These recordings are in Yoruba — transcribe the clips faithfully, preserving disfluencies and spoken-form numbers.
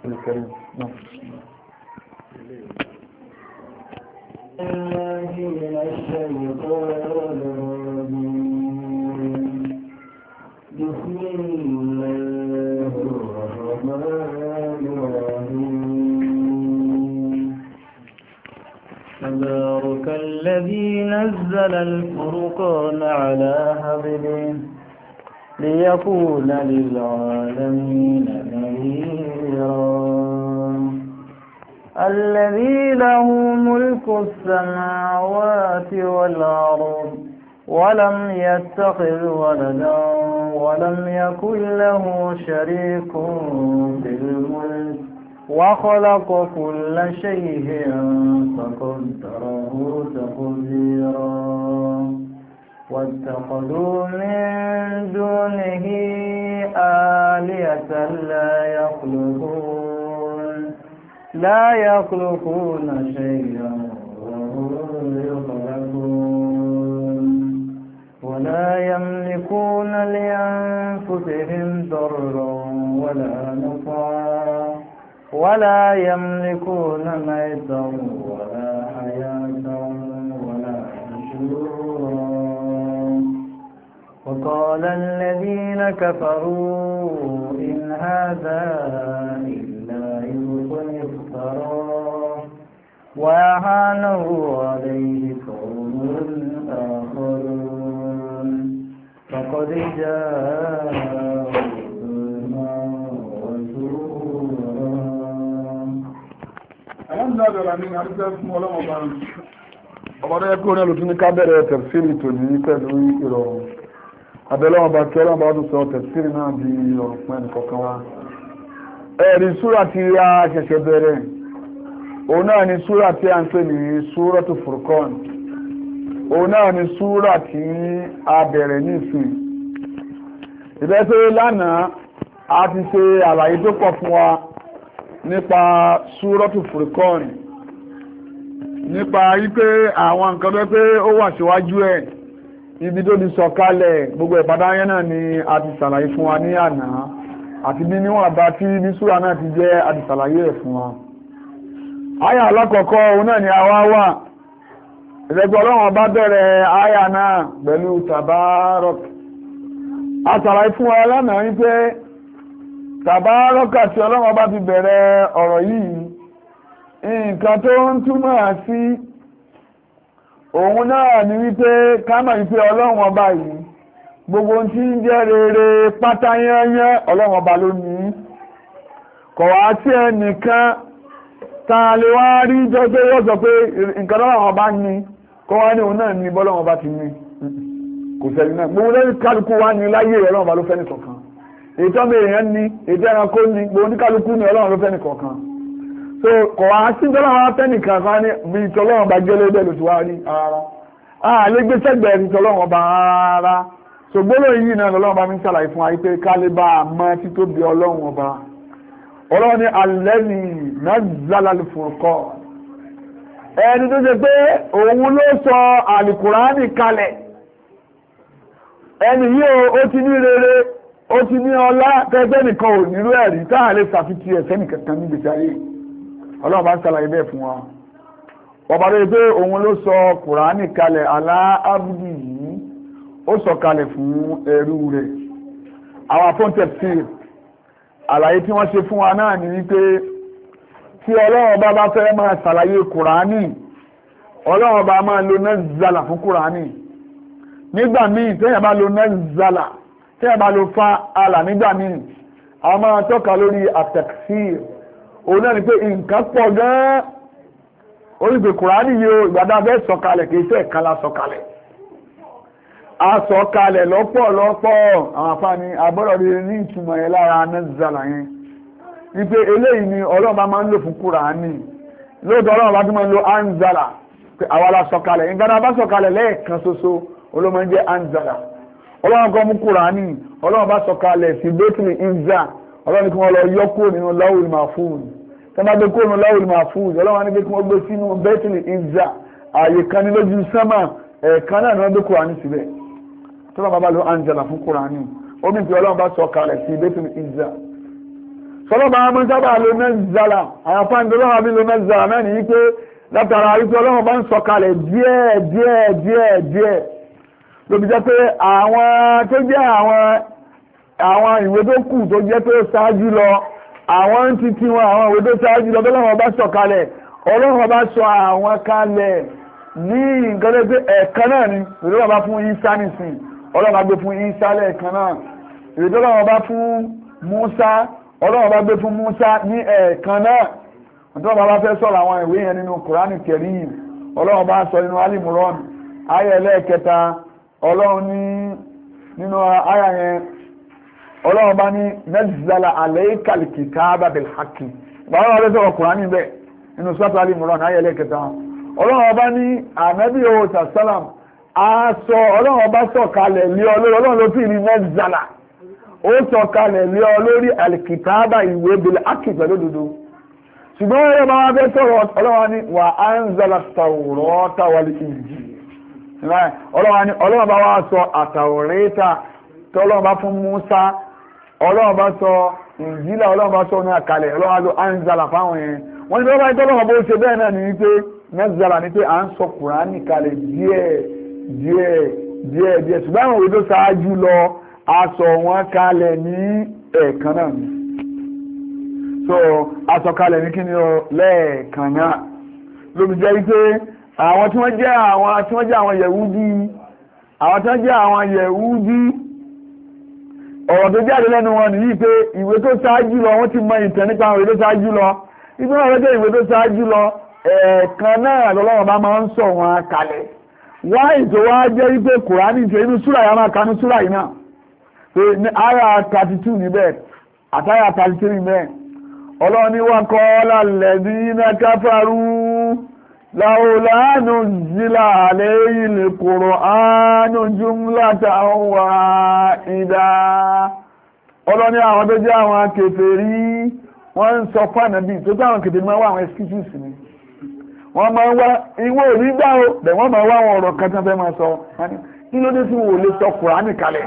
الكريم. نعم. من الشيطان الرجيم. بسم الله الرحمن الرحيم. تبارك الذي نزل الفرقان على عبده ليكون للعالمين نذيرا. الذي له ملك السماوات والأرض ولم يتخذ ولدا ولم يكن له شريك في الملك وخلق كل شيء فقدره تقديرا. واتخذوا من دونه آلهة لا يخلقون لا يخلقون شيئا وهم يخلقون ولا يملكون لأنفسهم ضرا ولا نفعا ولا يملكون موتا ولا حياة ولا نشورا. وقال الذين كفروا إن هذا إلا إفك افتراه وأعانه عليه قوم آخرون فقد جاءوا ظلما وزورا. الحمد لله من أرسل مولانا بان ọmọdé ẹkùn ní olùtún ní kábẹ̀rẹ̀ tẹ̀síìrì tò ní pẹ̀lú ìrọ̀rùn abẹ́lọ́wọ̀n bá kí ọlọ́wọ̀n bá tún sọ tẹ̀síìrì náà di ìrọ̀rùn fún ẹnì kọ̀ọ̀kan wa. ẹ̀rí súrà tí a ṣẹ̀ṣẹ̀ bẹ̀rẹ̀ òun náà ni súrà tí a ń pè ní súratu Furqan. òun náà ni súrà tí a bẹ̀rẹ̀ ní ìsìn. ìbẹ́sẹ̀ lánàá a ti ṣe àlàyé tó pọ̀ fún wa nípa súratu Furqan, nípa wípé àwọn nǹkan tó pé ó wà síwájú ẹ̀, ibi tó ti sọ̀kalẹ̀, gbogbo ìpàdá yẹn náà ni a ti ṣàlàyé fún wa ní àná, àti bí níwọ̀n bá tí ní súrà náà ti jẹ́ a ti ṣàlàyé ẹ̀ fún wa. Àyà alákọ̀ọ́kọ́ òun náà ni àwa wà, ìrẹ́gbẹ́ ọlọ́run bá bẹ̀rẹ̀ àyà náà pẹ̀lú Tabarak. A ṣàlàyé fún wa lánàá wípé Tabarak àti ọlọ́run bá ti bẹ̀rẹ̀ ọ̀rọ̀ yìí, nǹkan tó ń túmọ̀ sí òun náà ni wípé kámọ̀ wípé ọlọ́run ọba yìí gbogbo tí ń jẹ́ rere pátá yányán ọlọ́run ọba ló ní. Kò wá sí ẹnìkan tá a lè wá rí jọ pé yóò sọ pé nǹkan ọlọ́run ọba ní kó wá ní òun náà ní bọ́lọ́run ọba ti ní, kò sẹ́ni náà. Gbogbo lẹ́yìn kálukú wá ní láyé ọlọ́run ọba ló fẹ́ nìkọ̀ọ̀kan, ètò ọmọ èèyàn ní, ètò ẹranko ní, gbogbo oníkálukú ní ọlọ́run ló fẹ́ nìkọ̀ọ̀kan. So kò wá sí ìjọlọ́wọ́ tẹ́nìkan kan ní bí ìtọ́lọ́wọ́ bá jẹ́ lébẹ̀ ló ti wá rí ara a lè gbé sẹ́gbẹ̀ẹ́ ìtọ́lọ́wọ́ bá ara. So gbólóhùn yìí náà lọ́wọ́ bá mi ń ṣàlàyé fún wa pé ká lè bá a mọ títóbi ọlọ́run ọba. Ọlọ́run ní allazi nazzala al-furqan, ẹni tó ṣe pé òun ló sọ àlùkùránì kalẹ̀. Ẹni yìí ó ti ní rere, ó ti ní ọlá tẹ́gbẹ́ nìkan ò nílò ẹ̀rí táà lè ṣàfihàn ẹ̀sẹ́ nìkan kan níbi ìjáyé. Ọlọ́run bá ń ṣàlàyé bẹ́ẹ̀ fún wa. Ọba lórí pé òun ló sọ Kùránì kalẹ̀ alá ábùdì yìí, ó sọ kalẹ̀ fún ẹrú rẹ̀. Àwọn afọ́ntẹ̀sí àlàyé tí wọ́n ṣe fún wa náà ni wípé tí Ọlọ́run bá bá fẹ́ máa ṣàlàyé Kùránì, Ọlọ́run bá máa lo nazzala fún Kùránì. Nígbà míì tẹ́yà bá lo nazzala, tẹ́yà bá lo fa àlà nígbà míì, àwọn máa tọ́ka lórí at-taksir. Òun náà ni pé nǹkan pọ̀ gan-an, orígbè Kùránì yóò ìgbàdá bẹ́ sọ̀kalẹ̀ kìí ṣe ẹ̀kan la sọ̀kalẹ̀. A sọ̀kalẹ̀ lọ́pọ̀lọpọ̀ àwọn afáàní àbọ̀rọ̀ rí ní ìtumọ̀ yẹn lára nazzala yẹn. Wípé eléyìí ni Ọlọ́run bá máa ń lò fún Kùránì. Lóòótọ́ Ọlọ́run bá tún máa ń lo anzala, pé àwa la sọ̀kalẹ̀. Ìgbàdá bá sọ̀kalẹ̀ lẹ́ẹ̀kan ṣoṣo, olóòmọ ń jẹ́ anzala. Ọlọ́run kan mú Kùránì, Ọlọ́run bá sọ̀kalẹ̀ sí Baitul Izza. Ọlọ́run kí wọ́n lọ yọ kúrò nínú Lawhul Mahfuz. Tẹ́ bá gbé kúrò nínú Lawhul Mahfuz, Ọlọ́run ní pé kí wọ́n gbé sínú Baitul Izza, ààyè kan ní lójú sánmà, ẹ̀ẹ̀kan náà ni wọ́n gbé Kùránì síbẹ̀. Tó bá bá lo anzala fún Kùránì, ó bí pé Ọlọ́run bá sọ kalẹ̀ sí Baitul Izza. sọlọ́ba máa ń sábà lo nazzala àwọn fáńdé ọlọ́run àbí lo nazzala náà nìyí pé látara wípé ọlọ́run bá ń sọ̀kalẹ̀ díẹ̀ díẹ̀ díẹ̀ díẹ̀ lóbi jẹ́ pé àwọn tó jẹ́ àwọn àwọn ìwé tó kù tó jẹ́ pé ó ṣáájú lọ àwọn ń titi wọn àwọn ìwé tó ṣáájú lọ tọ́lọ́run bá sọ̀kalẹ̀ ọlọ́run bá sọ àwọn kalẹ̀ ní nǹkan tó pé ẹ̀ẹ̀kan náà ni ìwé tó bá fún Ìsá nìsín ọlọ́run bá gbé fún Ìsá lẹ́ẹ̀kan náà ìwé tó bá fún Mùsá ọlọ́run bá gbé fún Mùsá ní ẹ̀ẹ̀kan náà ọ̀tọ́ bá bá fẹ́ sọ̀rọ̀ àwọn ìwé yẹn nínú Kùránì Kẹ́rímù ọlọ́run bá sọ nínú Al-Imran ayé ẹlẹ́ẹ̀kẹta ọlọ́run ní nínú ayé yẹn ọlọ́run bá ní nazzala alaykal kitaba bil haqqi báwọn ọlọ́run sọ̀rọ̀ Kùránì bẹ́ẹ̀ nínú sọ́tọ̀ Al-Imran ayé ẹlẹ́ẹ̀kẹta ọlọ́run bá ní ànábì ọ̀tà sálàm aṣọ ọlọ́run bá sọ̀kalẹ̀ lé ọ lórí ọlọ́run ló fi ní nazzala ó sọ̀kalẹ̀ lé ọ lórí al-kitaba ìwé bil haqqi pẹ̀lú òdodo ṣùgbọ́n ẹ̀rọ máa fẹ́ sọ̀rọ̀ ọlọ́wà ní wà á ń zala tàwọ̀rọ̀ta wà ní ìjì ọlọ́wà bá wá sọ àtàwọ̀rẹ́ta tó ọlọ́wà bá fún Mùsá ọlọ́wà bá sọ ìjìlá ọlọ́wà bá sọ ní àkàlẹ̀ ọlọ́wà ló á ń zala fáwọn yẹn wọ́n ní ọlọ́wà ìtọ́lọ́wà bó ṣe bẹ́ẹ̀ náà ní wípé mẹ́zàlá ní pé à ń sọ Kùránì kalẹ̀ díẹ̀ díẹ̀ díẹ̀ díẹ̀ ṣùgbọ́n àwọn òwe tó ṣáájú lọ a sọ wọn kalẹ̀ ní ẹ̀ẹ̀kan náà ni so asọ̀kalẹ̀ ní kíni o lẹ́ẹ̀kan náà lóbi jẹ́ wípé àwọn tí wọ́n jẹ́ àwọn tí wọ́n jẹ́ àwọn Yẹ̀húdí àwọn tí wọ́n jẹ́ àwọn Yẹ̀húdí ọ̀rọ̀ tó jáde lẹ́nu wọn nìyí pé ìwé tó ṣáájú lọ wọ́n ti mọ ìtàn nípa àwọn ìwé tó ṣáájú lọ ibi náà lọ́jọ́ ìwé tó ṣáájú lọ ẹ̀ẹ̀kan náà lọ́lọ́wọ́ bá máa ń sọ wọn kalẹ̀ wáyé tó wá jẹ́ wípé Kùránì ṣe inú súrà yà máa kanú súrà yìí náà pé ní àyà thirty two níbẹ̀ àtàyà thirty three níbẹ̀ ọlọ́ni wà kọ́ lálẹ́bí iná káfàrú láòlánù jílà àlẹ́yìn lè kòrò ánù jùmlátà wà ìdá ọlọ́ni àwọn tó jẹ́ àwọn kèfèrí wọ́n ń sọ fánàbí tó táwọn kèfèrí máa wá àwọn excuses ni wọ́n máa wá ìwé òní gbá o bẹ̀ wọ́n máa wá àwọn ọ̀rọ̀ kan tán fẹ́ máa sọ kí ló dé tí wọ́n lè sọ Kùránì kalẹ̀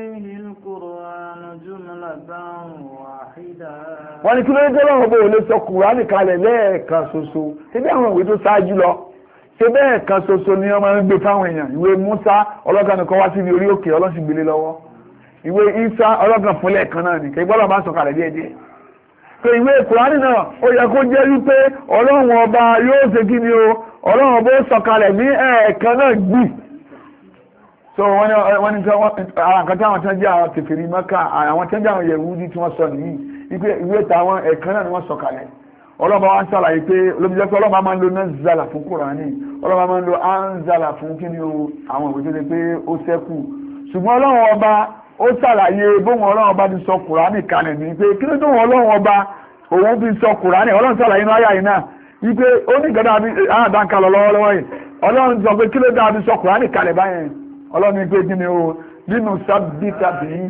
wọ́n ní kí ló dé lọ́wọ́ bó lè sọ Kùránì kalẹ̀ lẹ́ẹ̀kan ṣoṣo ṣé bí àwọn ìwé tó ṣáájú lọ ṣé bẹ́ẹ̀ kan ṣoṣo ni wọ́n máa ń gbé fáwọn èèyàn ìwé Mùsá ọlọ́kan nìkan wá síbi orí òkè ọlọ́sìn gbélé lọ́wọ́ ìwé Ìsá ọlọ́kan fúnlẹ̀ kan náà nìkan ìgbọ́dọ̀ bá sọ kalẹ̀ díẹ̀ díẹ̀ pé ìwé Kùránì náà ó yẹ kó jẹ́ wípé Ọlọ́run ọba yóò ṣe kí ni o Ọlọ́run ọba ó sọ kalẹ̀ ní ẹ̀ẹ̀kan náà gbì so wọ́n ní wọ́n ní ara nǹkan tí àwọn tí wọ́n jẹ́ àwọn kèfèrí Mákà àwọn tí wọ́n jẹ́ àwọn Yẹhudi tí wọ́n sọ nìyí wípé ìwé tàwọn ẹ̀kan náà ni wọ́n sọ kalẹ̀ ọlọ́ba wa ń ṣàlàyé pé olóbìjẹ́ pé ọlọ́ba máa ń lo nazala fún Kùránì ọlọ́ba máa ń lo anzala fún kí ni o àwọn ìwé tó ṣe pé ó ṣẹ́kù ṣùgbọ́n Ọlọ́run ọba ó ṣàlàyé bóun Ọlọ́run ọba ti sọ Kùránì kalẹ̀ ní pé kí ló dé wọn Ọlọ́run ọba òun fi sọ Kùránì Ọlọ́run ṣàlàyé inú àyà yìí náà wípé ó ní ìgbàdá àdáǹkà lọ lọ́wọ́lọ́wọ́ yìí Ọlọ́run sọ pé kí ló dé àbí sọ Kùránì kalẹ̀ báyẹn Ọlọ́run ní pé kí ni o nínú sábìtà bìí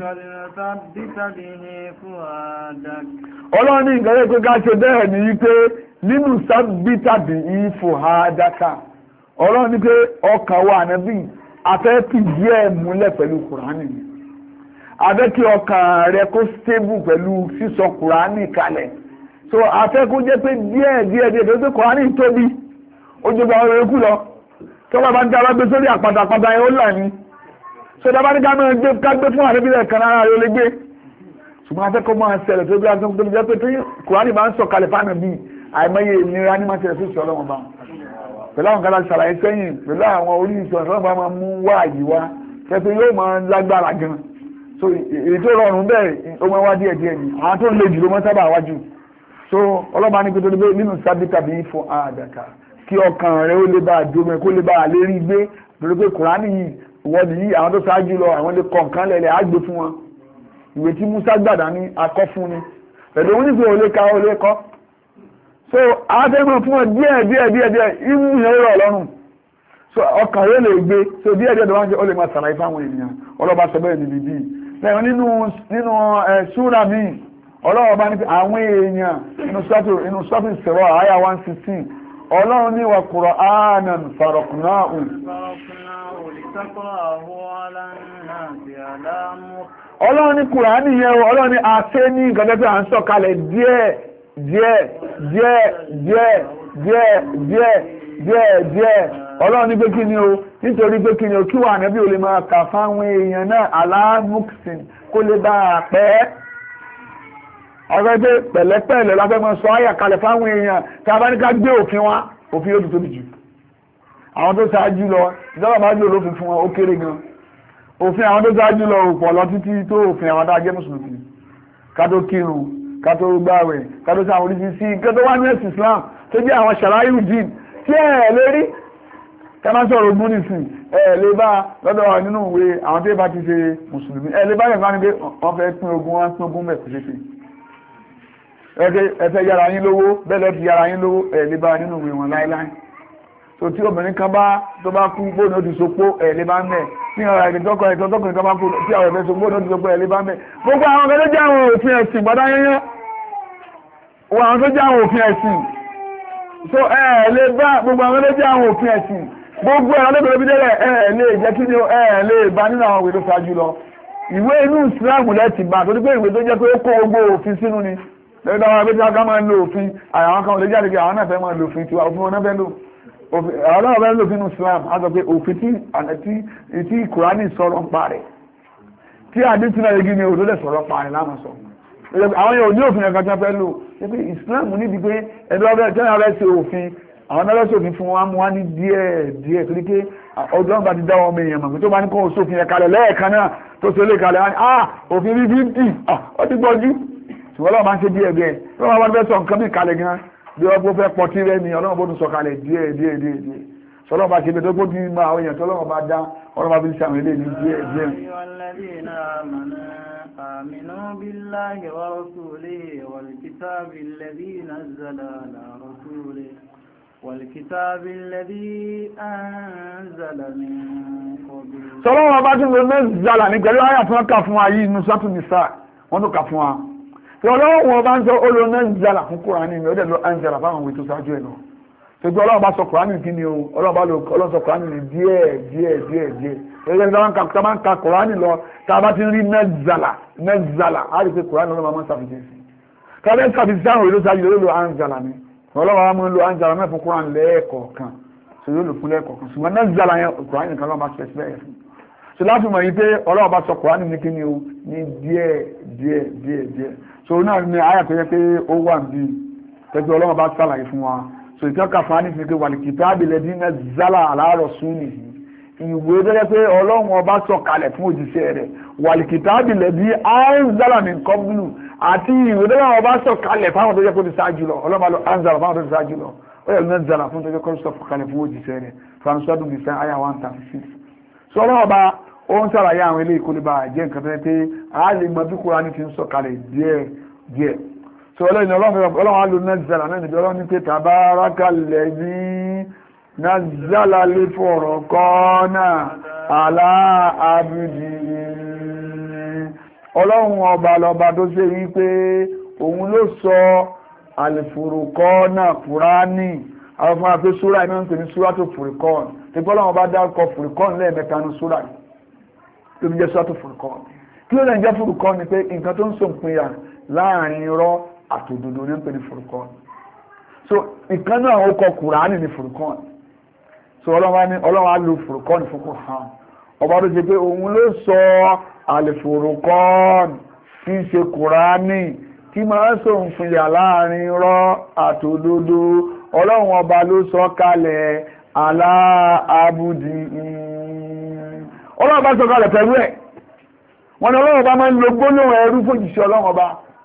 Ọlọ́run ní ìgbẹ̀rẹ́ pé ká ṣe bẹ́ẹ̀ ní wípé nínú sábìtà bìí fòhádàkà Ọlọ́run ní pé ọkàn wa ànábì afẹ́ fìdí ẹ̀ múlẹ̀ pẹ̀lú Kùránì afẹ́ kí ọkàn rẹ kó stable pẹ̀lú sísọ Kùránì kalẹ̀ so afẹ́ kó jẹ́ pé díẹ̀ díẹ̀ díẹ̀ tó gbé Kùránì tóbi ó jọba ọ̀rọ̀ ikú lọ tọ́wọ́ bá ń dára gbé sórí àpàtà àpàtà ẹ̀ ó là ní so dábàá ní ká máa gbé ká gbé fún àdébílẹ̀ kan náà ló lè gbé ṣùgbọ́n afẹ́kọ̀ọ́ máa ṣẹlẹ̀ tó bí a tó jẹ́ pé tí Kùránì bá ń sọ kalẹ̀ fáànà bíi àìmọye ìnira ní máa ṣẹlẹ̀ sí ìṣọ́ ọlọ́wọ́n bá pẹ̀lú àwọn kan láti ṣàlàyé sẹ́yìn pẹ̀lú àwọn orí ìṣọ́ ọlọ́wọ́n bá máa mú wá àyè wá pẹ̀pẹ́ yóò máa lágbára gan so èyí tó rọrùn bẹ́ẹ̀ ó máa wá díẹ̀ díẹ̀ ni àwọn tó ń le jù ló máa sábà wájú so ọlọ́ba ní pé tó dé nínú sábìtà bíi fún àdàkà kí ọkàn rẹ ó lè bá àdómẹ kó lè bá àlérí gbé lórí pé Kùránì yìí wọ́n ní àwọn tó ṣáájú lọ àwọn lè kọ̀ nǹkan lẹ̀lẹ̀ á gbé fún wọn ìwé tí Musa gbàdá ní akọ́ fún ni pẹ̀lú oníṣẹ́ olè ka olè kọ́ so àfẹ́mọ̀ fún wọn díẹ̀ díẹ̀ díẹ̀ díẹ̀ ìmú yẹn rọ̀ lọ́rùn so ọkàn rẹ̀ lè gbé so díẹ̀ díẹ̀ tó wá ń ṣe ó lè máa ṣàlàyé fáwọn ènìyàn ọlọ́ba sọ bẹ́ẹ̀ níbi bíi lẹ́yìn nínú nínú ẹ̀ súrà míì ọlọ́wọ́ bá ní pé àwọn èèyàn inú sọ́tò inú sọ́tò ìṣẹ̀rọ àyà one sixteen ọlọ́run ní wa Qur'anan faraqnahu ọlọ́run ní kùránì yẹn o ọlọ́run ní àṣẹ ní nǹkan tẹ́ pé à ń sọ̀kalẹ̀ díẹ̀ díẹ̀ díẹ̀ díẹ̀ díẹ̀ díẹ̀ díẹ̀ díẹ̀ ọlọ́run ní pé kí ni o nítorí pé kí ni o kí wà nẹ́bí o lè máa kà fáwọn èèyàn náà aláàmùsìn kó lè bá a pẹ́ ọ̀rẹ́ pé pẹ̀lẹ́pẹ̀lẹ́ la fẹ́ mọ sọ àyà kalẹ̀ fáwọn èèyàn tí a bá ní ká gbé òfin wa òfin yóò tóbi jù àwọn tó ṣáájú lọ ìjọba bá jù olófin fún wọn ó kéré gan òfin àwọn tó ṣáájú lọ ò pọ̀ lọ títí tó òfin àwọn tá a jẹ́ mùsùlùmí ká tó kírun ká tó gbààwẹ̀ ká tó sáwọn oríṣiríṣi nǹkan tó wá ní ẹ̀sìn Islam tó jẹ́ àwọn ṣàlàyé dín tí ẹ̀ lérí ká má sọ̀rọ̀ ogún nìsín ẹ̀ lè bá lọ́dọ̀ nínú ìwé àwọn tó bá ti ṣe mùsùlùmí ẹ̀ lè bá yẹn fún wọn fẹ́ pín ogún wọn pín ogún mẹ́kù ṣeṣe ẹ̀fẹ́ yára yín lówó bẹ́ẹ̀ ti yára yín lówó ẹ̀ lè bá nínú ìwé wọn láíláí tó tí obìnrin kan bá tó bá kú bóòdù ó ti sopó ẹ̀ lè bá ń bẹ̀ ní ọ̀rọ̀ ìdíjọ́kọ̀ ẹ̀tọ́ tọkùnrin kan bá kú tí àwọn ẹ̀fẹ́ sopó ó ti sopó ẹ̀ lè bá ń bẹ̀ gbogbo àwọn ọ̀gá tó jẹ́ àwọn òfin ẹ̀sìn gbọ́dá yẹnyẹn wọ àwọn tó jẹ́ àwọn òfin ẹ̀sìn so ẹ̀ lè bá gbogbo àwọn tó jẹ́ àwọn òfin ẹ̀sìn gbogbo ẹ̀rọ lẹ́gbẹ̀rẹ́ bí dẹ́rẹ̀ ẹ̀ lè jẹ́ kí ni ẹ̀ lè bá nínú àwọn ìwé tó ṣáájú lọ ìwé inú ìsìláàmù lẹ́tì bá torí pé ìwé tó jẹ́ pé ó kó gbogbo òfin sínú ni lẹ́gbẹ̀rẹ́ àwọn abẹ́tí wọn ká máa ń lo òfin àwọn kan ò lè jáde pé àwọn náà fẹ́ máa lo òfin tiwa òfin wọn náà fẹ́ lò àwọn náà fẹ́ lò fínú Islam á sọ pé òfin tí tí Kùránì sọ̀rọ̀ ń pa rẹ̀ tí àdínkù náà yegi ni òdó lẹ̀ sọ̀rọ̀ pa rẹ̀ láwọn sọ àwọn yóò ní òfin ẹ̀ka tí wọ́n fẹ́ lò pé Islam níbi pé ẹ̀dọ́ ọbẹ̀ tí wọ́n fẹ́ ṣe òfin àwọn náà lọ́sọ̀ òfin fún wa mú wá ní díẹ̀ díẹ̀ torí pé ọjọ́ ń bá ti dá ọmọ èèyàn mọ̀ tó bá ní kó sófin ẹ̀ka lẹ̀ lẹ́ẹ̀kan náà tó ṣe lè kalẹ̀ wọn ah òfin bí fífì ah ó ti gbọ́jú ṣùgbọ́n lọ́wọ́ máa ń ṣe díẹ̀ díẹ̀ tó wọ́n bá fẹ́ sọ nǹkan bí kalẹ̀ gan bí wọ́n gbọ́ fẹ́ pọtí rẹ ni ọlọ́run bó tún sọ kalẹ̀ díẹ̀ díẹ̀ díẹ̀ díẹ̀ sọlọ́run bá ṣe bẹ́ẹ̀ tó ti máa àwọn èèyàn tọ́lọ́run bá dá ọlọ́run bá fi ń ṣàwọn ilé ní díẹ̀ díẹ̀. آمنوا بالله ورسوله والكتاب الذي نزل على رسوله والكتاب الذي أنزل من قبل. sọlọ́run bá tún lè mẹ́zàlá ní pẹ̀lú àyà tí wọ́n kà fún wa yìí nínú sátú nìsá wọ́n tó kà fún wa tí ọlọ́run wọn bá ń sọ olóò mẹ́zàlá fún Kùránì ní ọdẹ ló anzala fáwọn òwe tó ṣáájú ẹ̀ lọ tóbi ọlọ́run bá sọ Kùránì kí ni o ọlọ́run bá ọlọ́run sọ Kùránì ní díẹ̀ díẹ̀ díẹ̀ díẹ̀ ẹgbẹ́ tí wọ́n bá ń ka Kùránì lọ tá a bá ti rí mẹ́zàlá mẹ́zàlá á rí pé Kùránì ọlọ́run máa ń sàfihàn sí kábẹ́ sàfihàn sáwọn òwe tó ṣáájú ló lo anzala ni ọlọ́run wa mú lo anzala mẹ́fún Kùránì lẹ́ẹ̀kọ̀ọ̀kan so yóò lò fún lẹ́ẹ̀kọ̀ọ̀kan ṣùgbọ́n mẹ́zàlá yẹn Kùránì nìkan lọ́wọ́ bá ṣe ẹ̀sìn fún so láti mọ̀ yìí pé ọlọ́run bá sọ Kùránì ní kíni o ní díẹ̀ díẹ̀ díẹ̀ díẹ̀ so náà ní àyà tó yẹ pé ó wà bí tẹ́gbẹ́ ọlọ́run bá sàlàyé fún wa so ìtọ́ka fún wa ní fi pé wal-kitabi alladhi nazzala ala rasulihi ìwé tó yẹ pé ọlọ́run ọba sọ kalẹ̀ fún òjíṣẹ́ rẹ̀ wal-kitabi alladhi anzala min qablu àti ìwé tó yẹ ọba sọ kalẹ̀ fáwọn tó yẹ kó ti ṣáájú lọ ọlọ́run bá lọ anzala fáwọn tó ti ṣáájú lọ ó yẹ nazzala fún tó yẹ kó sọ kalẹ̀ fún òjíṣẹ́ rẹ̀ fansọ́dún nìsan àyà one thirty six so ọlọ́run ọba ó ń sàlàyé àwọn ilé ìkólébà jẹ́ nǹkan tẹ́ pé a lè mọ bí Kùránì ti ń sọ̀kalẹ̀ díẹ̀ díẹ̀ so ọlọ́run ọlọ́run á lo nazzala náà níbi ọlọ́run ní pé tabarakal ladhi nazzala al-furqana ala abdihi ọlọ́run ọba lọba tó ṣe wí pé òun ló sọ al-furqana Kùránì àwọn fún wa pé súrà iná ń pè ní súrà tó Furqan tí ọlọ́run ọba dárúkọ Furqan lẹ́ẹ̀mẹ́ta ní súrà yìí tó ń jẹ́ sọ́tò Furqan kí ló lè jẹ́ Furqan ni pé nǹkan tó ń so ìpínyà láàrin irọ́ àtòdodo ní ń pè ní Furqan so ìkan náà ó kọ Kùránì ní Furqan so ọlọ́run á lo Furqan fún Kùránì ọba tó ṣe pé òun ló sọ al-Furqan tí í ṣe Kùránì tí máa ń so ìpínyà láàrin irọ́ àtòdodo ọlọ́run ọba ló sọ kalẹ̀ ala abudi ọlọ́run bá sọ kalẹ̀ pẹ̀lú ẹ̀ wọ́n ní ọlọ́run bá máa ń lo gbólóhùn ẹrú fún ìṣẹ́ ọlọ́run ọba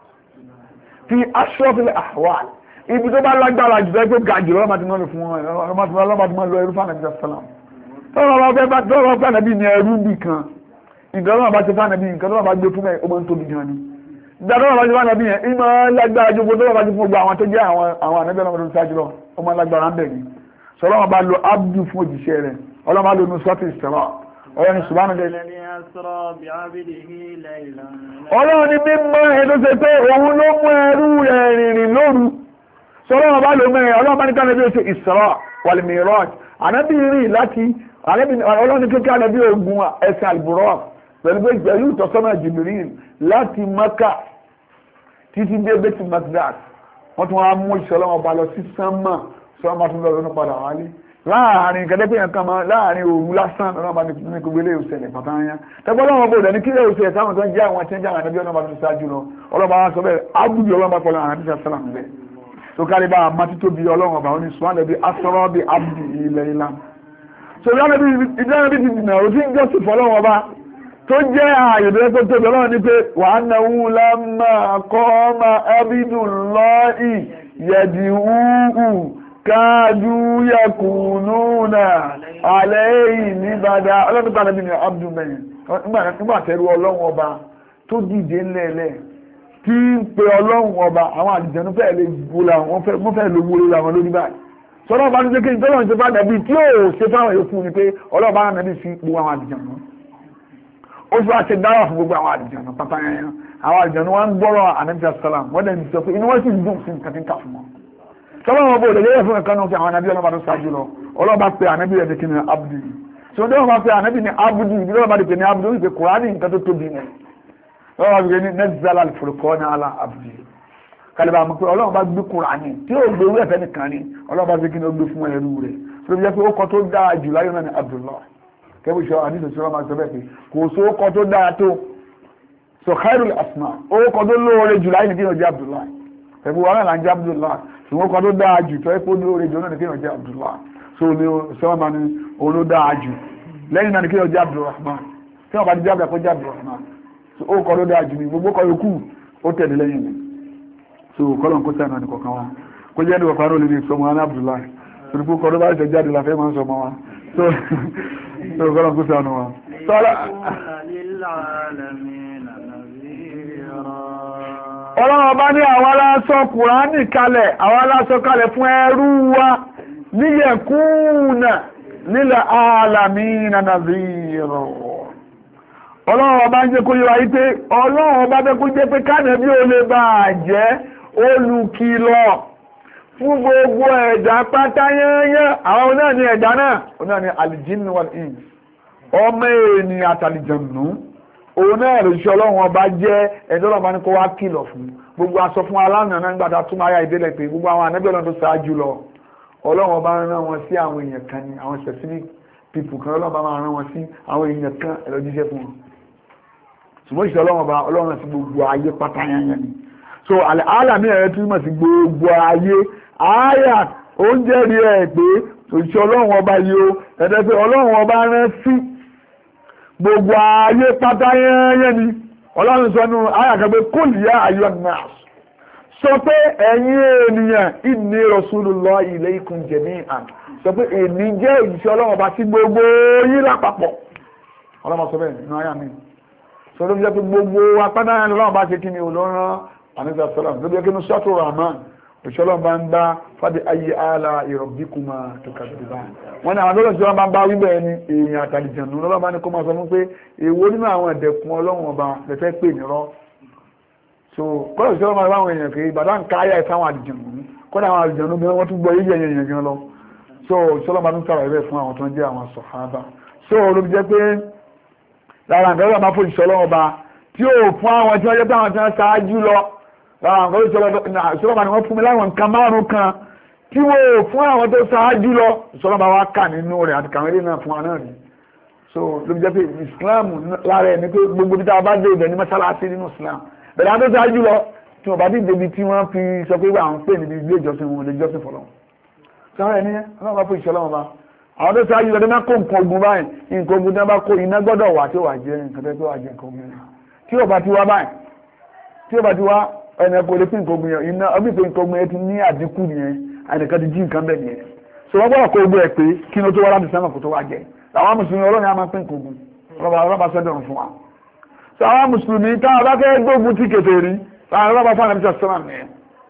fi ashrafil ahwal ibi tó bá lágbára jù lọ́pẹ́ gàjù lọ́wọ́ máa ti máa lò fún wọn ọlọ́run bá ti máa lo ẹrú fún ànàbí sàlám tọ́lọ́run bá fẹ́ tọ́lọ́run fún ànàbí ní ẹrú bì kan nǹkan ọlọ́run bá ti fún ànàbí nǹkan ọlọ́run bá gbé fún ẹ̀ ó máa ń tóbi gan ni ìgbà tọ́lọ́run bá ti fún ànàbí yẹn ìmọ̀ lágbára ju gbogbo tọ́lọ́run bá ti fún gbogbo àwọn tó jẹ́ àwọn ànàbí ọlọ́run tó ṣáájú lọ ó máa lágbára ń bẹ̀ ni sọlọ́run bá lo abdu fún òjíṣẹ́ rẹ̀ ọlọ́run bá lo nusratu Isra ọlọ́run ṣùgbọ́n ọlọ́run ní mímọ́ ẹ̀dọ́ ṣe pé òun ló mú ẹrú rẹ̀ rìnrìn lóru sọ́lọ́run bá lò mẹ́rin ọlọ́run bá ní káàkiri bí ó ṣe Isra wal Miraj ànábì rìn láti ọlọ́run ní kíkẹ́ ànábì ogun ẹ̀sìn àlùbùrọ̀ pẹ̀lú pé pẹ̀lú ìtọ́sọ́nà Jibril láti Mẹ́kà títí dé Bẹ́tì Magdad wọ́n tún wá mú ìṣọ́lọ́wọ́ ọba lọ sí sánmà sọ́wọ́n bá tún lọ lọ́nà padà wálé láàrin kẹ́dẹ́pẹ́ yẹn kan máa láàrin òru lásán lọ́nà bá ní gbogbo ilé ìṣẹ̀lẹ̀ pàtàkì yẹn tẹ́gbọ́n lọ́wọ́ bò dẹni kí ilé ìṣẹ̀lẹ̀ táwọn tó ń jẹ́ àwọn tí ń jẹ́ àwọn ànábì ọlọ́ba tó ṣáájú lọ ọlọ́ba wa sọ bẹ́ẹ̀ ábùdí ọlọ́ba pọ̀lọ́ àwọn ànábì sàlám bẹ́ẹ̀ tó kárí bá àmà tító bí ọlọ́run ọba oní sùn ànábì asọ́rọ́ bí ábùdí ilẹ̀ ilá so ìdánábì ti dìnnà òtí ń jọ́sìn fọlọ́run ọba tó jẹ́ ààyè tó tó tóbi ọlọ́run ní pé wà á náwó lámà kọ́ọ́mà ábídùlọ́ì yẹ̀dìwúhù káàdù yẹkùnúnà àlẹ́yìn níbàdà ọlọ́run tó tàbí ní abdul mẹ́yìn nígbà tẹ́rù ọlọ́run ọba tó dìde ńlẹ̀ẹ́lẹ̀ tí ń pe ọlọ́run ọba àwọn àdìjẹ̀nú fẹ́ lè gbóla wọ́n fẹ́ lè wúlò àwọn lórí báyìí sọ́dọ̀ bá ń ṣe kí n tọ́lọ́run ṣe bá dàbí tí ó ṣe fáwọn yòókù ni pé ọlọ́run bá nàbí sí gbogbo àwọn àdìjẹ̀nú ó sì wá ṣe dáwà fún gbogbo àwọn àdìjẹ̀nú pátá yẹn àwọn àdìjẹ̀nú wọn ń gbọ́rọ̀ ànábìsà sálàm wọ́n dẹ̀ ń sọ pé inú wọn sì ń dùn sí nǹkan tí ń kà fún wọn tọ́lọ́wọ́n bó lè fún ẹ̀kan náà fi àwọn ànábì ọlọ́ba tó ṣáájú lọ ọlọ́ba pé ànábì rẹ̀ dìkì ní abdi tí wọ́n dẹ́wọ́n bá pé ànábì ní abdi ìbí lọ́ba dìkì ní abdi ó sì pé kùránì nǹkan tó tóbi ní lọ́wọ́ bí ní nẹ́tìzálà fòrùkọ́ ní ala abdi kálíbà mọ̀ pé ọlọ́run bá gbé kùránì tí ó gbé owó ẹ̀fẹ́ nìkan ní ọlọ́ba fi kí ni ó gbé fún ẹrú rẹ̀ tó fi jẹ́ pé ó kọ́ tó dáa jù láyé náà ní Abdullah kẹ́bù sọ àdìsọ sí ọlọ́mà sọ bẹ́ẹ̀ pé kò sí ó kọ́ tó dáa tó so khairul asma ó kọ́ tó lóore jù láyé ní kí ni ó jẹ́ Abdullah ẹ̀bù wa náà ń jẹ́ Abdullah ṣùgbọ́n kan tó dáa jù tó ẹ́pọ̀ lóore jù náà ní kí wọ́n jẹ́ Abdullah so ní sọ́wọ́n ní òun ló dáa jù lẹ́yìn náà ní kí wọ́n jẹ́ Abdulrahman tí wọ́n bá ti jẹ́ Abdulrahman kó jẹ́ Abdulrahman so ó kọ́ ló dáa jù ní gbogbo kọ́ yòókù ó tẹ̀lé lẹ́yìn mi so kọ́lọ̀ kó sẹ́nu ní kọ̀ọ̀kan wa kó jẹ́ ní wọ̀fà ló lè ní sọmọ wọn Abdullah so ní kọ́ ló bá ṣe jáde la fẹ́ máa ń sọmọ wa so kọ́lọ̀ kó sẹ́nu wa. Ọlọ́run bá ní àwọn aláṣọ Kùránì kalẹ̀, àwọn aláṣọ kalẹ̀ fún ẹrú wa níyẹ̀kúnà nílẹ̀ alàmìnà nàzírò. Ọlọ́run bá ń jẹ́ kó yíwa yí pé Ọlọ́run bá bẹ́ kó jẹ́ pé káàdẹ̀ bí ó lè bá jẹ́ olùkìlọ̀ fún gbogbo ẹ̀dá pátáyẹ́yẹ́ àwọn náà ní ẹ̀dá náà, náà ní alìjínú wal ins, ọmọ ènìyàn àtàlìjànú. Òun náà lè ṣe Ọlọ́run ọba jẹ́ ẹjọ́ ọlọ́ba ní kó wá kìlọ̀ fún gbogbo aṣọ fún aláàmì náà nígbàtà tún máa yá ìdílé pé gbogbo àwọn ànábì Ọlọ́run tó ṣáájú lọ Ọlọ́run ọba rán wọn sí àwọn èèyàn kan ní àwọn specific people kan Ọlọ́run ọba máa rán wọn sí àwọn èèyàn kan ẹ̀rọ jíṣẹ́ fún wọn ṣùgbọ́n ìṣẹ́ Ọlọ́run ọba Ọlọ́run sí gbogbo ayé pátá yányán ni so aláàmì ẹ̀rẹ́ túmọ̀ sí gbogbo ayé àyà oúnjẹ rí ẹ̀ pé òṣìṣẹ́ Ọlọ́run ọba yìí ó ẹ̀dẹ́ pé Ọlọ́run ọba rán sí gbogbo ayé pátá yẹ́yẹ́ ni Ọlọ́run sọ nínú ayàkẹ́gbẹ́ kul ya ayyuhan nas sọ pé ẹ̀yin ènìyàn inni rasulullahi ilaykum jami'an sọ pé èmi jẹ́ òjíṣẹ́ Ọlọ́run ọba sí gbogbo yín lápapọ̀ Ọlọ́run sọ bẹ́ẹ̀ nínú ayà mi sọ ló fi jẹ́ pé gbogbo apádá yẹn Ọlọ́run bá ṣe kí ni olóran àníṣà sọ́lá ló bí ẹgbẹ́ ní sọ́tò rahman òṣèlú bá ń bá fàdé ayé ààlà ìrọ̀bíkùmá tó kàdùbà wọ́n ní àwọn olóòtú wọn bá ń bá wíbẹ̀ ní èèyàn àtàlìjànú lọ́wọ́ bá ní kó máa sọ fún pé èwo nínú àwọn ẹ̀dẹ̀kùn Ọlọ́run ọba lẹ́fẹ́ pè nírọ́ so kọ́lọ̀ òṣèlú máa bá àwọn èèyàn pé ìbàdàn ń ká ayá ẹ̀fẹ́ àwọn àlìjànú kọ́lọ̀ àwọn àlìjànú bí wọ́n tún gbọ́ yíyẹ èèyàn gan lọ so òṣèlú máa tún sọ̀rọ̀ ẹ̀bẹ̀ fún àwọn tó ń jẹ́ àwọn sàhábà so ló fi jẹ́ pé lára nǹkan lọ́wọ́ máa fò ìṣọ́ Ọlọ́run ọba tí ó fún àwọn tí wọ́n jẹ́ pé àwọn tí wọ́n ṣáájú lọ láwọn ìṣọ́lọ́bà ni wọ́n fún mi láwọn nǹkan márùn kan tí wọ́n fún àwọn tó ṣáájú lọ ìṣọ́lọ́bà wá kà nínú rẹ̀ àti kàwé náà fún àwọn rí so ló bí jẹ́ pé Islam lára ẹ̀ ní pé gbogbo títà bá dé ibẹ̀ ní mọ́sálásí nínú Islam bẹ̀rẹ̀ àwọn tó ṣáájú lọ tí wọ́n bá dé ibi tí wọ́n fi sọ pé àwọn pè níbi ilé ìjọsìn wọn lè jọ́sìn fọlọ́ sọ́rọ̀ ẹni ọlọ́run bá fún ìṣọ́lọ́run bá àwọn tó ṣáájú lọ dẹ́nà kó nǹkan ogun báyìí nǹkan ogun tí wọ́n bá kó iná gbọ́dọ̀ wà tí ó wà jẹ́ nǹkan tó wà jẹ́ nǹkan ogun tí ó bá ti wá báyìí tí ó bá ti wá ẹni ẹkọ lè pín nǹkan ogun yẹn iná ọbí pé nǹkan ogun yẹn ti ní àdínkù nìyẹn àìnìkan ti jí nǹkan bẹ́ẹ̀ nìyẹn so wọ́n gbọ́dọ̀ kó ogun ẹ̀ pé kí ni ó tó wá láti sẹ́mọ̀ kó tó wá jẹ àwọn mùsùlùmí ọlọ́run á máa pín nǹkan ogun ọlọ́ba sẹ́dọ̀rùn fún wa so àwọn mùsùlùmí táwọn bá fẹ́ gbógun ti kèfèrí táwọn ọlọ́ba fún àlẹ́ sẹ́mọ̀ nìyẹn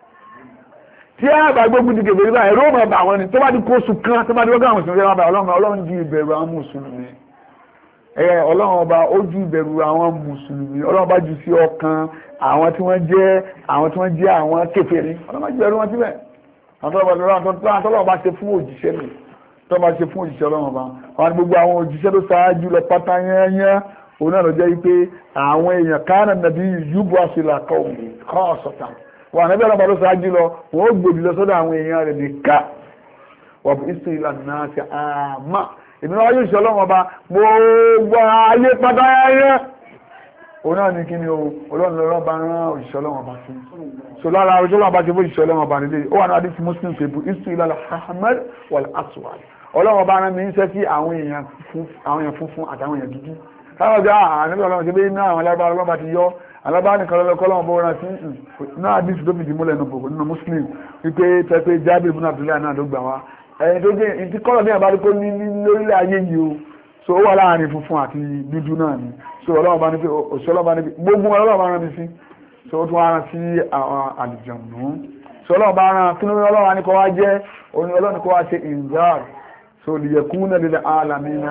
tí a bá gbógun ti kèfèrí báyìí ẹ̀rọ ọmọ ọba àwọn ni tó bá di kóṣù kan tó bá di wọ́gá àwọn mùsùlùmí ọlọ́run ọlọ́run jí ìbẹ̀rù àwọn mùsùlùmí ẹ̀ ọlọ́run ọba ó jú ìbẹ̀rù àwọn mùsùlùmí ọlọ́run bá jù sí ọkàn àwọn tí wọ́n jẹ́ àwọn tí wọ́n jẹ́ àwọn kèfèrí ọlọ́run bá jù ẹ̀rù wọn síbẹ̀ àtọ́lọ́wọ́ bá ṣe fún òjíṣẹ́ mi tó bá ṣe fún òjíṣẹ́ ọlọ́run ọba wọn gbogbo àwọn òjíṣẹ́ tó ṣáájú lọ pátá yẹnyẹn òun náà lọ jẹ́ wípé àwọn èèyàn káànà nàbí yúbù àṣìlá kọ́ ọ̀sọ̀tà wọn ànábì ọlọ́ba tó ṣáájú lọ wọn ó gbòdì lọ sọ́dọ̀ àwọn èèyàn rẹ̀ nìka wọ́n fi ìsìn ìlànà àti àmà èmi náà wáyé òjíṣẹ́ ọlọ́run ọba gbogbo ayé pátá yẹnyẹn òun náà ní kí ni o ọlọ́run lọ́rọ́ bá rán òjíṣẹ́ ọlọ́run ọba sí so lára òjíṣẹ́ ọlọ́run ọba ti fún òjíṣẹ́ ọlọ́run ọba nílé ó wà ní adé ti muslim table ìsìn ìlànà ahmed wal aswad ọlọ́run ọba rán mi ń ṣe sí àwọn èèyàn funfun àtàwọn èèyàn dúdú táwọn ọjọ́ àníbí ọlọ́run ti bí iná àwọn alábára ọlọ́ba ti yọ alábára nìkan lọ́lọ́kọ́ ọlọ́run bó rán sí náà àdìsí tó fìdí múlẹ̀ nínú muslim wípé tẹ́pẹ́ jábìrì ibn abdullahi náà ló gbà wá ẹni tó jẹ́ ìtí kọ́lọ̀ ní àbáríkó ní lórílẹ̀ ayé yìí o so ó wà láàrin funfun àti dúdú náà ni so ọlọ́run bá ní pé òṣìṣẹ́ ọlọ́run bá ní pé gbogbo ọlọ́run bá rán mi sí so ó tún wá rán sí àwọn àlùjànnú so ọlọ́run bá rán kí ló ní ọlọ́run ní kó wá jẹ́ òní ọlọ́run kó wá ṣe inzar so liyakuna lil alamina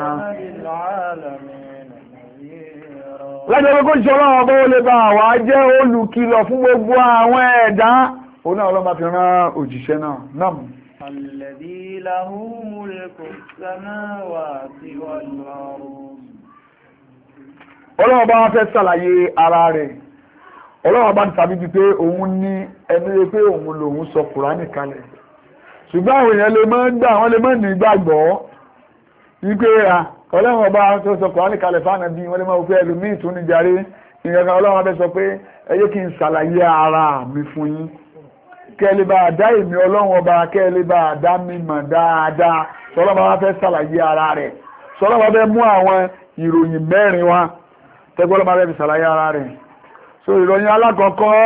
lájọ́ pé kó ṣe ọlọ́run ọba ó lè bá wá jẹ́ olùkìlọ̀ fún gbogbo àwọn ẹ̀dá òun náà ọlọ́run bá fi rán òjíṣẹ́ náà náà الذي له ملك السماوات والأرض Ọlọ́run bá fẹ́ ṣàlàyé ara rẹ̀ Ọlọ́run bá ti tàbí pé òun ní ẹni pé òun lòun sọ Kùránì kalẹ̀ ṣùgbọ́n àwọn èèyàn lè máa ń gbà wọ́n lè máa ní ìgbàgbọ́ wípé Ọlọ́run bá tó sọ Kùránì kalẹ̀ fáànà bí wọ́n lè máa wípé ẹlòmíì tún ní jàre ìyẹn kan Ọlọ́run bá sọ pé ẹ jẹ́ kí n ṣàlàyé ara mi fún yín kẹ́lẹ́ bá dá èmi ọlọ́run ọba kẹ́lẹ́ bá dá mi mọ̀ dáadáa sọlọ́ba wá fẹ́ ṣàlàyé ara rẹ̀ sọlọ́ba fẹ́ mú àwọn ìròyìn mẹ́rin wá tẹ́gbọ́n lọ́ba fẹ́ fi ṣàlàyé ara rẹ̀ so ìròyìn alákọ̀ọ́kọ́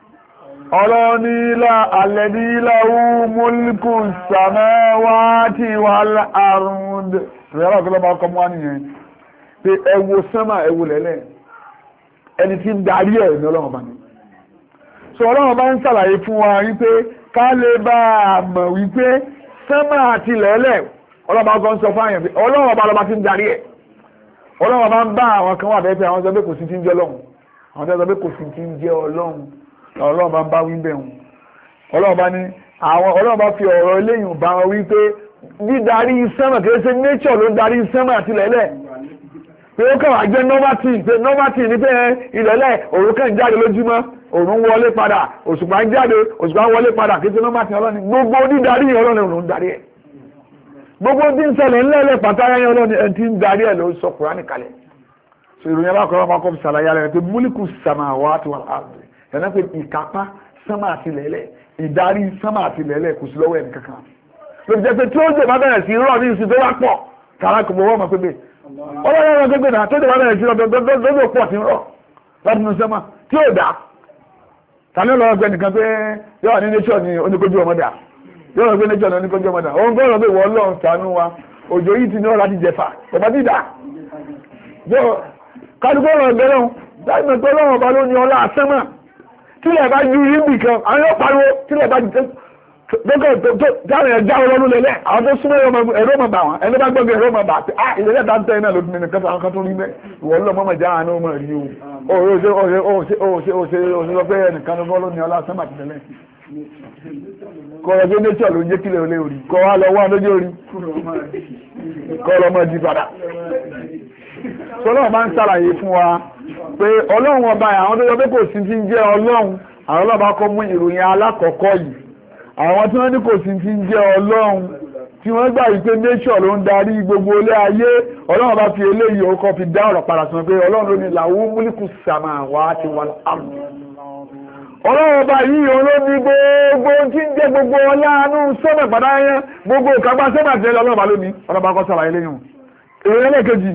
ọlọ́ni ilá alẹ́bí iláwú múlíkù sàmáwátì wal ard ìrọ̀lá ọ̀gọ́lọ́ba ọkọ̀ mú wá nìyẹn pé ẹ wo sánmà ẹ wo lẹ́lẹ̀ ẹni tí ń darí ẹ̀ ní ọlọ́run ọba ni so ọlọ́run bá ń ṣàlàyé fún wa wípé ká lè bá a mọ̀ wípé sánmà àti lẹ́lẹ̀ ọlọ́run bá ń sọ fún àyàn pé ọlọ́run bá lọ́ba ti ń darí ẹ̀ ọlọ́run bá ń bá àwọn kan wà bẹ́ẹ̀ pé àwọn sọ pé kò sí ti ń jẹ́ ọlọ́run àwọn sọ pé kò sí ti ń jẹ́ ọlọ́run ọlọ́run bá ń bá wí bẹ̀ wọn ọlọ́run bá ní àwọn ọlọ́run bá fi ọ̀rọ̀ eléyìí bá wọn wípé dídarí sánmà kì í ṣe nature ló darí sánmà àti lẹ́lẹ̀ pé ó kàn wá jẹ́ nọ́mátì pé nọ́mátì ní pé ìlẹ́lẹ̀ òun kàn jáde lójúmọ́ òun wọlé padà òṣùpá ń jáde òṣùpá ń wọlé padà kí tí nọ́mátì ọlọ́ni gbogbo dídarí ọlọ́ni òun darí ẹ̀ gbogbo tí ń ṣẹlẹ̀ ńlẹ́lẹ̀ pàtàkì ọlọ́ni ẹ̀ tí ń darí ẹ̀ ló sọ Kùránì kalẹ̀ so ìròyìn alákọ̀ọ́ máa kọ́ fi ṣàlàyé rẹ̀ pé múlíkù samawati wal ardi ẹ̀nà pé ìkápá sánmà àti lẹ́lẹ̀ ìdarí sánmà àti lẹ́lẹ̀ kò sí lọ́wọ́ ẹnì kankan ló jẹ́ pé tí ó jẹ́ bá bẹ̀rẹ̀ sí rọ̀ ní ìsìn tó wá pọ̀ kára kò mọ̀ wọ́n mọ̀ pé bẹ́ẹ̀ ọlọ́run ọ̀rọ̀ gbẹ́gbẹ́ náà tó jẹ́ bá bẹ̀rẹ̀ sí rọ̀ gbẹ́gbẹ́ pọ̀ sí rọ̀ láti nù sánmà tí ó dá tàbí ọlọ́run ọgbẹ́ nìkan pé yóò ní nature ní oníkójú ọmọdé yóò gbé nature ní oníkójú ọmọdé òun gbọ́dọ̀ pé wọ́n lọ́run ṣàánú wa òjò yìí ti ní ọ̀rọ̀ láti jẹ̀fà ọba ti dà kálukọ́ ọ̀rọ̀ ọgbẹ́ lọ́hùn láti mọ̀ pé ọlọ́run ọba ló ní ọlá àsánmà tílẹ̀ bá ju yín bì kan àwọn yóò pariwo tílẹ̀ bá ju dókè táwọn ẹ̀já ọlọ́run lẹ́lẹ̀ àwọn tó súnmọ́ ẹ̀rọ mọ̀ bà wọn ẹni bá gbọ́gbẹ́ ẹ̀rọ mọ̀ bà pé ah ìlẹ́lẹ̀ tá ń tẹ́ iná lóbi nìkan tó àwọn kan tó rí mẹ́ ìwọ̀n lọ mọ́mọ̀ já àánú mọ̀ rí o òṣè òṣè òṣè òṣè òṣè òṣè lọ pé ẹnìkan ló bọ́ lónìí ọlá sẹ́mà tìlẹ̀ kọ́ ọ gbé nature ló ń jẹ́ kílẹ̀ olé orí kọ́ wa lọ wá lójú orí kọ́ lọ mọ́ di padà sọlọ́run bá ń ṣàlàyé fún wa pé ọlọ́run ọba àwọn tó yọ pé kò sí ti ń jẹ́ ọlọ́run àwọn ọlọ́ba kọ́ mú ìròyìn alákọ̀ọ́kọ́ yìí àwọn tí wọ́n ní kò sí ti ń jẹ́ ọlọ́run tí wọ́n gbà wípé nature ló ń darí gbogbo ilé ayé ọlọ́run bá fi eléyìí orúkọ fi dá ọ̀rọ̀ padà sọ pé ọlọ́run ló ní làwọn múlíkù samawati wal ard ọlọ́run ọba yìí òun ló ní gbogbo tí ń jẹ́ gbogbo ọláàánú sọ́nà padà yẹn gbogbo ìkápá sọ́nà àti ẹlẹ́ ọlọ́run ọba lónìí ọlọ́run bá kọ́ sàlàyé lẹ́yìn ìròyìn ẹlẹ́ẹ̀kejì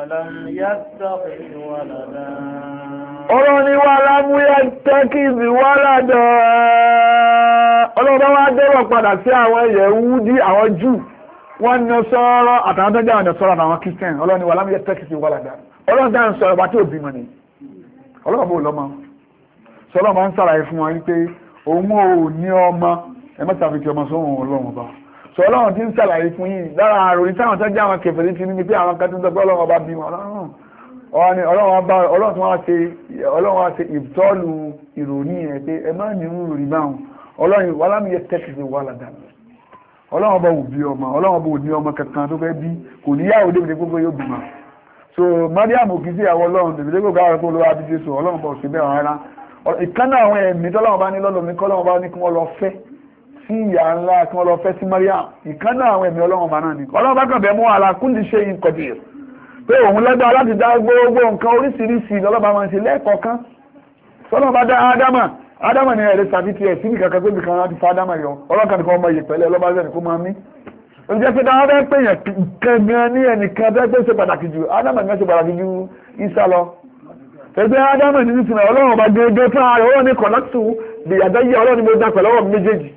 ọ̀rọ̀ ni wà lámúyẹ́ tẹ́kìzì wà ládọ̀ ọlọ́run bá wá dẹ́rọ̀ padà sí àwọn Yẹhudi àwọn Júù wọ́n ní sọ́rọ̀ àtàwọn tó jẹ́ àwọn sọ́rọ̀ àtàwọn Christian ọlọ́run ni wà lámúyẹ́ tẹ́kìzì wà ládọ̀ ọlọ́run dáhùn sọ̀rọ̀ bá tí ò bímọ ni ọlọ́run bó lọ́mọ sọ́rọ̀ máa ń sàlàyé fún wọn wípé òun ò ní ọmọ ẹ mẹ́ta fi ti ọmọ sóhun ọlọ́run ọba sọ ọlọ́run ti ń sàlàyé fún yìí lára àròyìn táwọn tó jẹ́ àwọn kèfèrí ti ní pé àwọn kan tó ń sọ pé ọlọ́run ọba bímọ ọlọ́run ọlọ́run tí wọ́n ṣe ọlọ́run wá ṣe ìtọ́lù ìròyìn ẹ̀ pé ẹ máa ní ìròyìn báwọn ọlọ́run wà lámìyẹ tẹ́kìtì wà ládàá ọlọ́run bá wù bí ọmọ ọlọ́run bá wù ní ọmọ kankan tó fẹ́ bí kò níyàwó débi gbogbo yóò bímọ so Mariam kì í sí ìyàwó ọlọ́run débi gbogbo àwọn ẹ̀kọ́ olówó abíjẹ́ so ọlọ́run bá òsì bẹ́ẹ̀ rárá ìkànnà àwọn ẹ̀mí tọ́lọ́run bá ní lọ́dọ̀ mi kọ́lọ́run bá ní kí wọ́n lọ fẹ́ sí ìyá ńlá kí wọ́n lọ fẹ́ sí Mariam ìkànnà àwọn ẹ̀mí ọlọ́run bá náà ní ọlọ́run bá kàn bẹ́ẹ̀ mú ala kulli shay'in qadir pé òun lẹ́gbàá láti dá gbogbo nǹkan oríṣiríṣi lọ́lọ́ba máa ń ṣe lẹ́ẹ̀kọ̀ọ̀kan sọ́lọ́run bá dá Ádámà Ádámà ní ẹ̀rẹ́ sàbítì ẹ̀ síbi kankan pé nìkan láti fa Ádámà yọ ọlọ́kan nìkan ọmọ ìyẹ̀pẹ̀lẹ̀ ọlọ́ba zẹ́ni kó máa mí ó jẹ́ pé dáwọn bẹ́ẹ̀ pèèyàn kan gan ní ẹnìkan bẹ́ẹ̀ pé ṣe pàtàkì jù Ádámà ní ṣe pàtàkì jù Ìsá lọ ẹgbẹ́ Ádámà ní nísìnyí ọlọ́run ọba gẹ́gẹ́ fún ara ọlọ́run ní kọ̀nàtù bìyàdáyé ọlọ́run ní mo dá pẹ̀lú ọwọ́ méjèèjì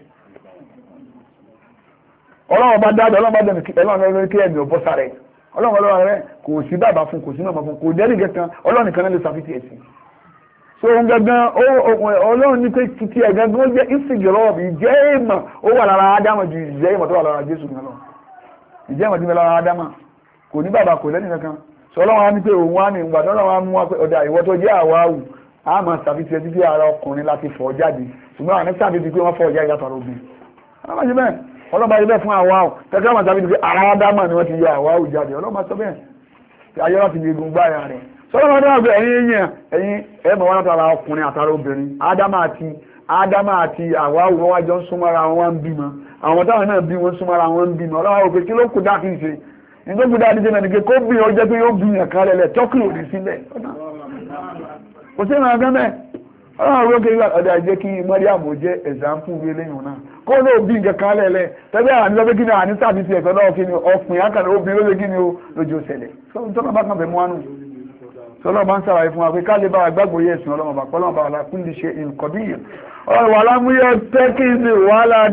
ọlọ́run ọba dáadọ́ ọlọ́run bá dẹ̀mí ọlọ́run kí ẹ̀mí ọ̀bọ sáré ọlọ́run ọlọ́run rẹ kò sí bàbá fún kò sí màmá fún kò dẹ́rì gẹ́kan ọlọ́run nìkan náà lè sàfitì ẹ̀sìn so ohun gangan ọlọ́run ní pé títí ẹ̀ gangan ó jẹ́ ìsìnkìrọ̀ ìjẹ́ ìmọ̀ ó wà lára Ádámà ju ìjẹ́ ìmọ̀ tó wà lára Jésù gan lọ ìjẹ́ ìmọ̀ tí mi lára Ádámà kò ní bàbá kò lẹ́nì kankan so ọlọ́run á ní pé òun wá ní ìgbà tó ọlọ́run á mú wa pé ọ̀dà ìwọ tó jẹ́ àwáwù á máa sàfitì ẹ̀ títí ara ọkùnrin láti fọ̀ jáde ṣùgbọ́n àwọn ẹ̀sán àti pé wọ́n fọ̀ jáde látara obìnrin ọlọ́ba yìí bẹ́ẹ̀ fún àwáwù tẹ́tẹ́ àwọn sàfitì pé ara Ádámà ni wọ́n ti yọ àwáwù jáde ọlọ́ba sọ bẹ́ẹ̀ ayé láti lè gun gbáyà rẹ̀ sọ́lọ́mọ náà bẹ̀ ẹ̀yìn èèyàn ẹ̀yìn ẹ̀mọ̀ wọn látara ọkùnrin àtàrà obìnrin Ádámà àti Ádámà àti àwáwù wọn wájọ ń súnmọ́ra wọn ń bímọ àwọn táwọn náà bí wọn súnmọ́ra wọn ń bímọ ọlọ́wọ́ òpè kí ló kù dá kí n ṣe nígbà kù dá díje náà nìke kó bí ọjọ́ pé yóò bíyàn kan lẹ̀lẹ̀ tọ́kìlì òdì sílẹ̀ kò sí ìrìn àgbẹ̀ mẹ́ ọlọ́wọ́ òpè ọ̀dà jẹ́ kí Mariam jẹ́ ẹ̀sánfù wí lẹ́yìn náà kó ló bí nǹkan kan lẹ̀lẹ̀ tẹ́lẹ̀ àní lọ́pẹ́ kí ni àní tàbí sí ẹ̀fẹ́ náà kí ni ọkùnrin akànnà obìnrin ló lé kí ni ó lójú ṣẹlẹ̀ sọ́nà bá kàn fẹ́ mú wánú sọ́lọ́ bá ń sára ìfún wa pé ká lè bá gbàgbọ́ yẹ̀ sùn ọlọ́mọba pọ́lọ́mọba alákùnlé ṣe ìkọ̀díyà ọ̀rọ̀ alámúyẹ tẹ́kì ní wàhálà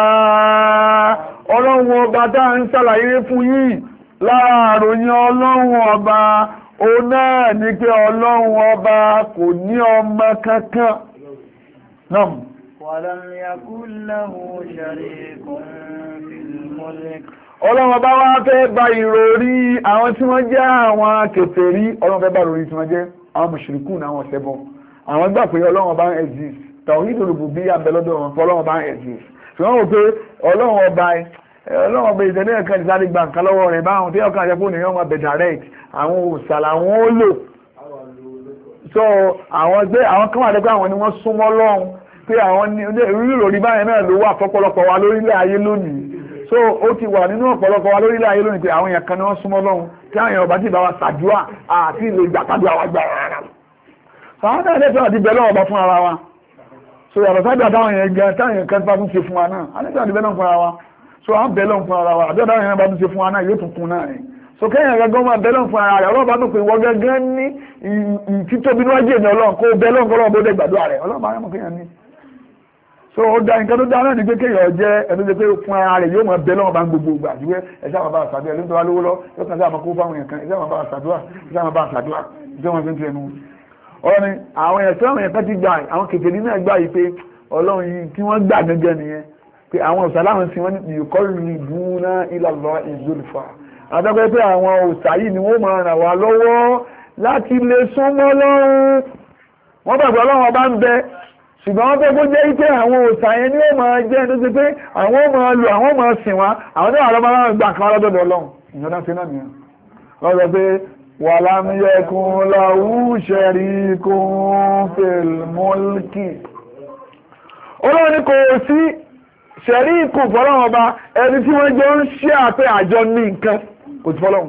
dáa ọlọ́run ọba tá ń sàlàyé fún yìí lára àròyìn ọlọ́run ọba òun náà ní pé ọlọ́run ọba kò ní ọmọ kankan náà. walam yakun lahu sharikun fil mulk. ọlọ́run ọba wá fẹ́ gba ìròrí àwọn tí wọ́n jẹ́ àwọn kèfèrí ọlọ́run fẹ́ bá ìròrí tí wọ́n jẹ́ àwọn mùṣírikù náà wọ́n ṣẹbọ àwọn gbà pé ọlọ́run ọba ń exist tàwíìdù rùbùbíyà ń bẹ lọ́dọ̀ wọn fún ọlọ́run ọba ń exist ṣùgbọ́n wọ́n pé ọlọ́run ọba ọlọ́run ọba ìtẹ́lẹ̀ ẹ̀kan ti sáré gba nǹkan lọ́wọ́ rẹ̀ báwọn tí ọkàn àjẹpọ̀ nìyẹn ọmọ bẹ̀ direct àwọn òsàlà wọn ó lò so àwọn gbé àwọn kan wà lẹ́gbẹ́ àwọn ni wọ́n súnmọ́ lọ́hùn pé àwọn ní ìròrí báyẹn náà ló wà fọ́pọ̀lọpọ̀ wa lórílẹ̀ ayé lónìí so ó ti wà nínú ọ̀pọ̀lọpọ̀ wa lórílẹ̀ ayé lónìí pé àwọn èèyàn kan ni wọ́n súnmọ́ lọ́hùn tí àwọn èèyàn ọba tí ìbá wa ṣàdúrà àti ìlò ìgbàkadùn àwọn àgbà rárá àwọn náà lẹ́sọ̀ àti bẹ̀rẹ̀ ọba fún ara wa so yàtọ̀ sábà táwọn èèyàn gan táwọn èèyàn kan bá tún ṣe fún wa náà alẹ́sọ̀ àti bẹ̀rẹ̀ fún ara wa so à ń bẹ̀rẹ̀ fún ara wa àbí ọ̀dọ̀ èèyàn bá tún ṣe fún wa náà yóò tún kún náà ni so kẹ́yìn gẹ́gẹ́ máa bẹ̀rẹ̀ fún ara rẹ̀ ọlọ́ba tó pé wọ́n gẹ́gẹ́ ní títóbi níwájú èmi ọlọ́run kó bẹ̀rẹ̀ fún ọlọ́run bó dé gbàdúrà rẹ̀ ọlọ́ba ayọ́mọ kéèyàn ní so ó da nǹkan tó dá náà ní pé kéèyàn jẹ́ ẹni tó pé fún ara rẹ̀ yóò máa bẹ lọ́wọ́ bá ń gbogbo gbà ju ẹ̀ṣẹ́ àwọn bá àṣàdúrà ẹni tó wá lówó lọ yóò kàn sí àwọn kó fáwọn èèyàn kan ẹ̀ṣẹ́ àwọn bá àṣàdúrà ẹ̀ṣẹ́ àwọn bá àṣàdúrà ẹ̀ṣẹ́ wọn fi ń tu ẹnu ọ̀rọ̀ ni àwọn ẹ̀ṣẹ́ àwọn èèyàn kan ti gbà àwọn kèfèrí náà gbà yìí pé ọlọ́run yìí tí wọ́n gbà gẹ́gẹ́ nìyẹn pé àwọn òṣà láwọn sí wọn ní ìkọ́ ìbúná ìlàlọ́ ìzòlùfà àtọ́gbẹ́ pé àwọn òṣà yìí ni wọ́n máa ràn wá lọ́wọ́ láti lè súnmọ́ lọ́run wọ́n gbàgbọ́ ọlọ́run ọba ń bẹ ṣùgbọ́n wọ́n fẹ́ kó jẹ́ ipé àwọn òòṣà yẹn ni ó máa jẹ́ tó ti pé àwọn ó máa lò àwọn ó máa sìn wá àwọn tó wà lọ́mọ láwọn gbà kan lọ́dọ̀dọ̀ ọlọ́run ìjọba ṣe náà nìyẹn wọ́n sọ pé wà lámúyẹkùn láwù ṣẹ̀ríkùn fèlmọ́lìkì ọlọ́run ni kò sí ṣẹ̀ríkùn fọlọ́run ọba ẹni tí wọ́n jọ ń ṣe àpẹ àjọ ní nǹkan kò sí fọlọ́run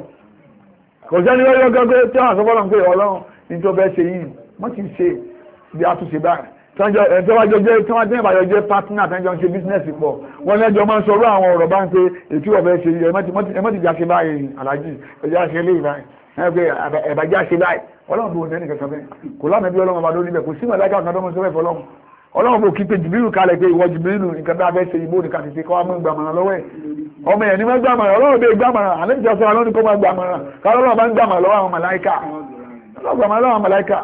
kò sẹ́ni wọ́n yọ gẹ́gẹ́ tí wọ́n sọ fọlọ́run pé ọlọ́run ní tó bẹ́ẹ̀ ṣe yìí wọ́n ti ṣe bí a tún ṣe báyìí tọ́jọ́ jẹ́ tí wọ́n tẹ́yìn bàjọ́ jẹ́ partner tẹ́jọ́ ń ṣe business pọ̀ wọ́n lẹ́jọ́ máa ń sọ̀rọ̀ àwọn ọ̀rọ̀ bá ń pe ètí ọ̀fẹ́ ṣe ẹmọ́tìjà ṣe báyìí alájì ẹjá ṣe lè báyìí ẹ̀bàjá ṣe báyìí ọlọ́run bó ní kankan bẹ́ẹ̀ kò lánàá bí ọlọ́run ọba ló níbẹ̀ kò sí mọ̀láìkà kan tó mọ̀ sọ́fẹ́ fọlọ́run ọlọ́run bó kí pé jìbìrì kalẹ̀ pé ìwọ jìbìrì nǹkan bá fẹ́ ṣe ìbò nìkan ti ṣe kọ́ mọ́ gbàmọ̀ràn lọ́wọ́ ẹ̀ ọmọ ẹ̀ ní mọ́ gbàmọ̀ràn ọlọ́run bẹ́ẹ̀ gbàmọ̀ràn àlejò sọ alọ́ni kó máa gbàmọ̀ràn káwọn ọlọ́run bá ń gbàmọ̀ràn lọ́wọ́ àwọn màláìkà ọlọ́run gbàmọ̀ràn lọ́wọ́ àwọn màláìkà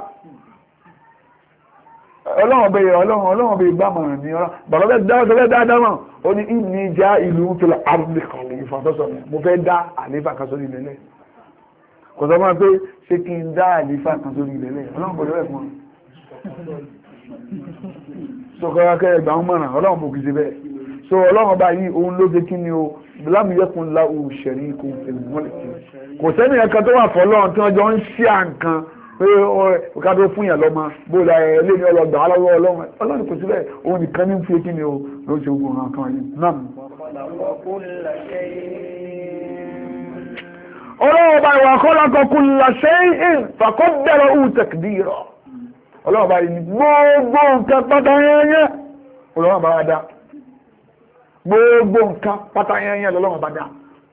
ọlọ́run bẹ̀rẹ̀ ọlọ́run ọlọ́run bẹ̀rẹ̀ gbàmọ̀ràn ní ọ̀rọ̀ bàbá bẹ́ẹ̀ dáadáa dáadáa mọ̀ ó ní ìní já ìlú tó lọ àrùn kan lè fà tọ́sọ̀ mi mo fẹ́ dá àléfà kan sórí ilẹ̀ lẹ̀ kò sọ máa pé ṣé kí n dá àléfà kan sórí ilẹ̀ lẹ̀ ọlọ́run bọ̀ lọ́wọ́ ẹ̀fọn sọkọ́ra kẹ́ ẹgbà ń mọ̀ràn ọlọ́run bò kì í ṣe bẹ́ẹ̀ so ọlọ́run ọba yìí òun ló ṣe kí ni o lámì yẹkùn la ò ṣẹ̀rí kò fèlè mọ́lẹ̀ kò sẹ́ni ẹ̀kan tó wà fọlọ́run tí wọ́n jọ ń ṣí à nǹkan pé ká tó fún yàn lọ́mọ bó la ẹ̀ lé ní ọlọ́gbà lọ́wọ́ ọlọ́run ọlọ́run kò síbẹ̀ òun nìkan ní fi kí ni o ló ṣe gbogbo nǹkan yìí náà. ọlọ́run ọba ìwà khalaqa kulla shay'in faqaddarahu taqdira ọlọ́run ọba yìí gbogbo nǹkan pátá yẹnyẹn ọlọ́run ọba wa dá gbogbo nǹkan pátá yẹnyẹn lọ́lọ́run ọba dá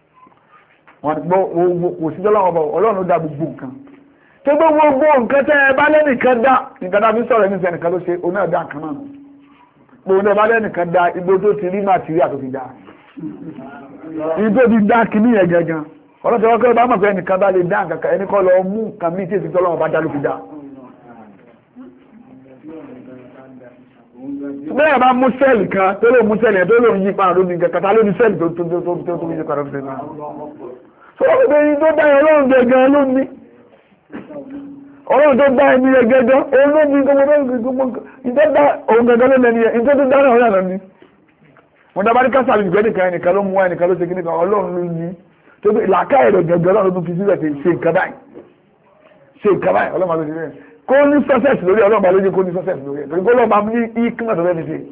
kò sí lọ́lọ́run ọba ọlọ́run ló dá gbogbo nǹkan tó gbogbo nǹkan tẹ́ ẹ bá lẹ́nìkan dá nǹkan tá a fi sọ̀rọ̀ ẹni sẹ́nìkan ló ṣe oní ọ̀dá kan náà gbogbo ẹ bá lẹ́nìkan dá igbó tó ti rí màtíríà tó fi dá igbó ti dá kìíní yẹn gangan ọlọ́sọ̀ wọ́n kọ́ bá mọ̀ pé ẹnìkan bá lè dá nǹkan kan ẹni kọ́ lọ mú nǹkan mí tí èsì tọ́lọ́wọ́ bá dá ló fi dá. bẹ́ẹ̀ bá mú sẹ́ẹ̀lì kan tó ló mú sẹ́ẹ̀lì yẹn tó ló ń yí padà lónìí nǹkan kàtà lónìí sẹ́ẹ̀lì tó tó tó tó tó yí padà lónìí náà. sọ wọ́n pé yín tó dá yẹn lóhùn gẹ́gẹ́ lónìí ọlọ́run tó dá ẹni yẹn gẹ́gẹ́ òun ló ní gbogbo ìtọ́ dá òun gẹ́gẹ́ ló lẹ́ni yẹn ìtọ́ tó dá náà ọ̀rẹ́ ni. mo dábàá ní kásá àlùjọ ẹnìkan ẹnìkan ló mú wá ẹnìkan ló ṣe kíní kan ọlọ́run ló ní tó bí làákà ẹ̀rọ gẹ́gẹ́ ọlọ́run tó fi sílẹ̀ ṣe nǹkan báyìí ṣe nǹkan báyìí ọlọ́run máa ló ṣe bẹ́ẹ̀ kó ní success lórí ọlọ́run máa ló ní kó ní success lórí ẹ̀ torí kó ọlọ́run máa ní ikán àtọ́fẹ́ fi ṣe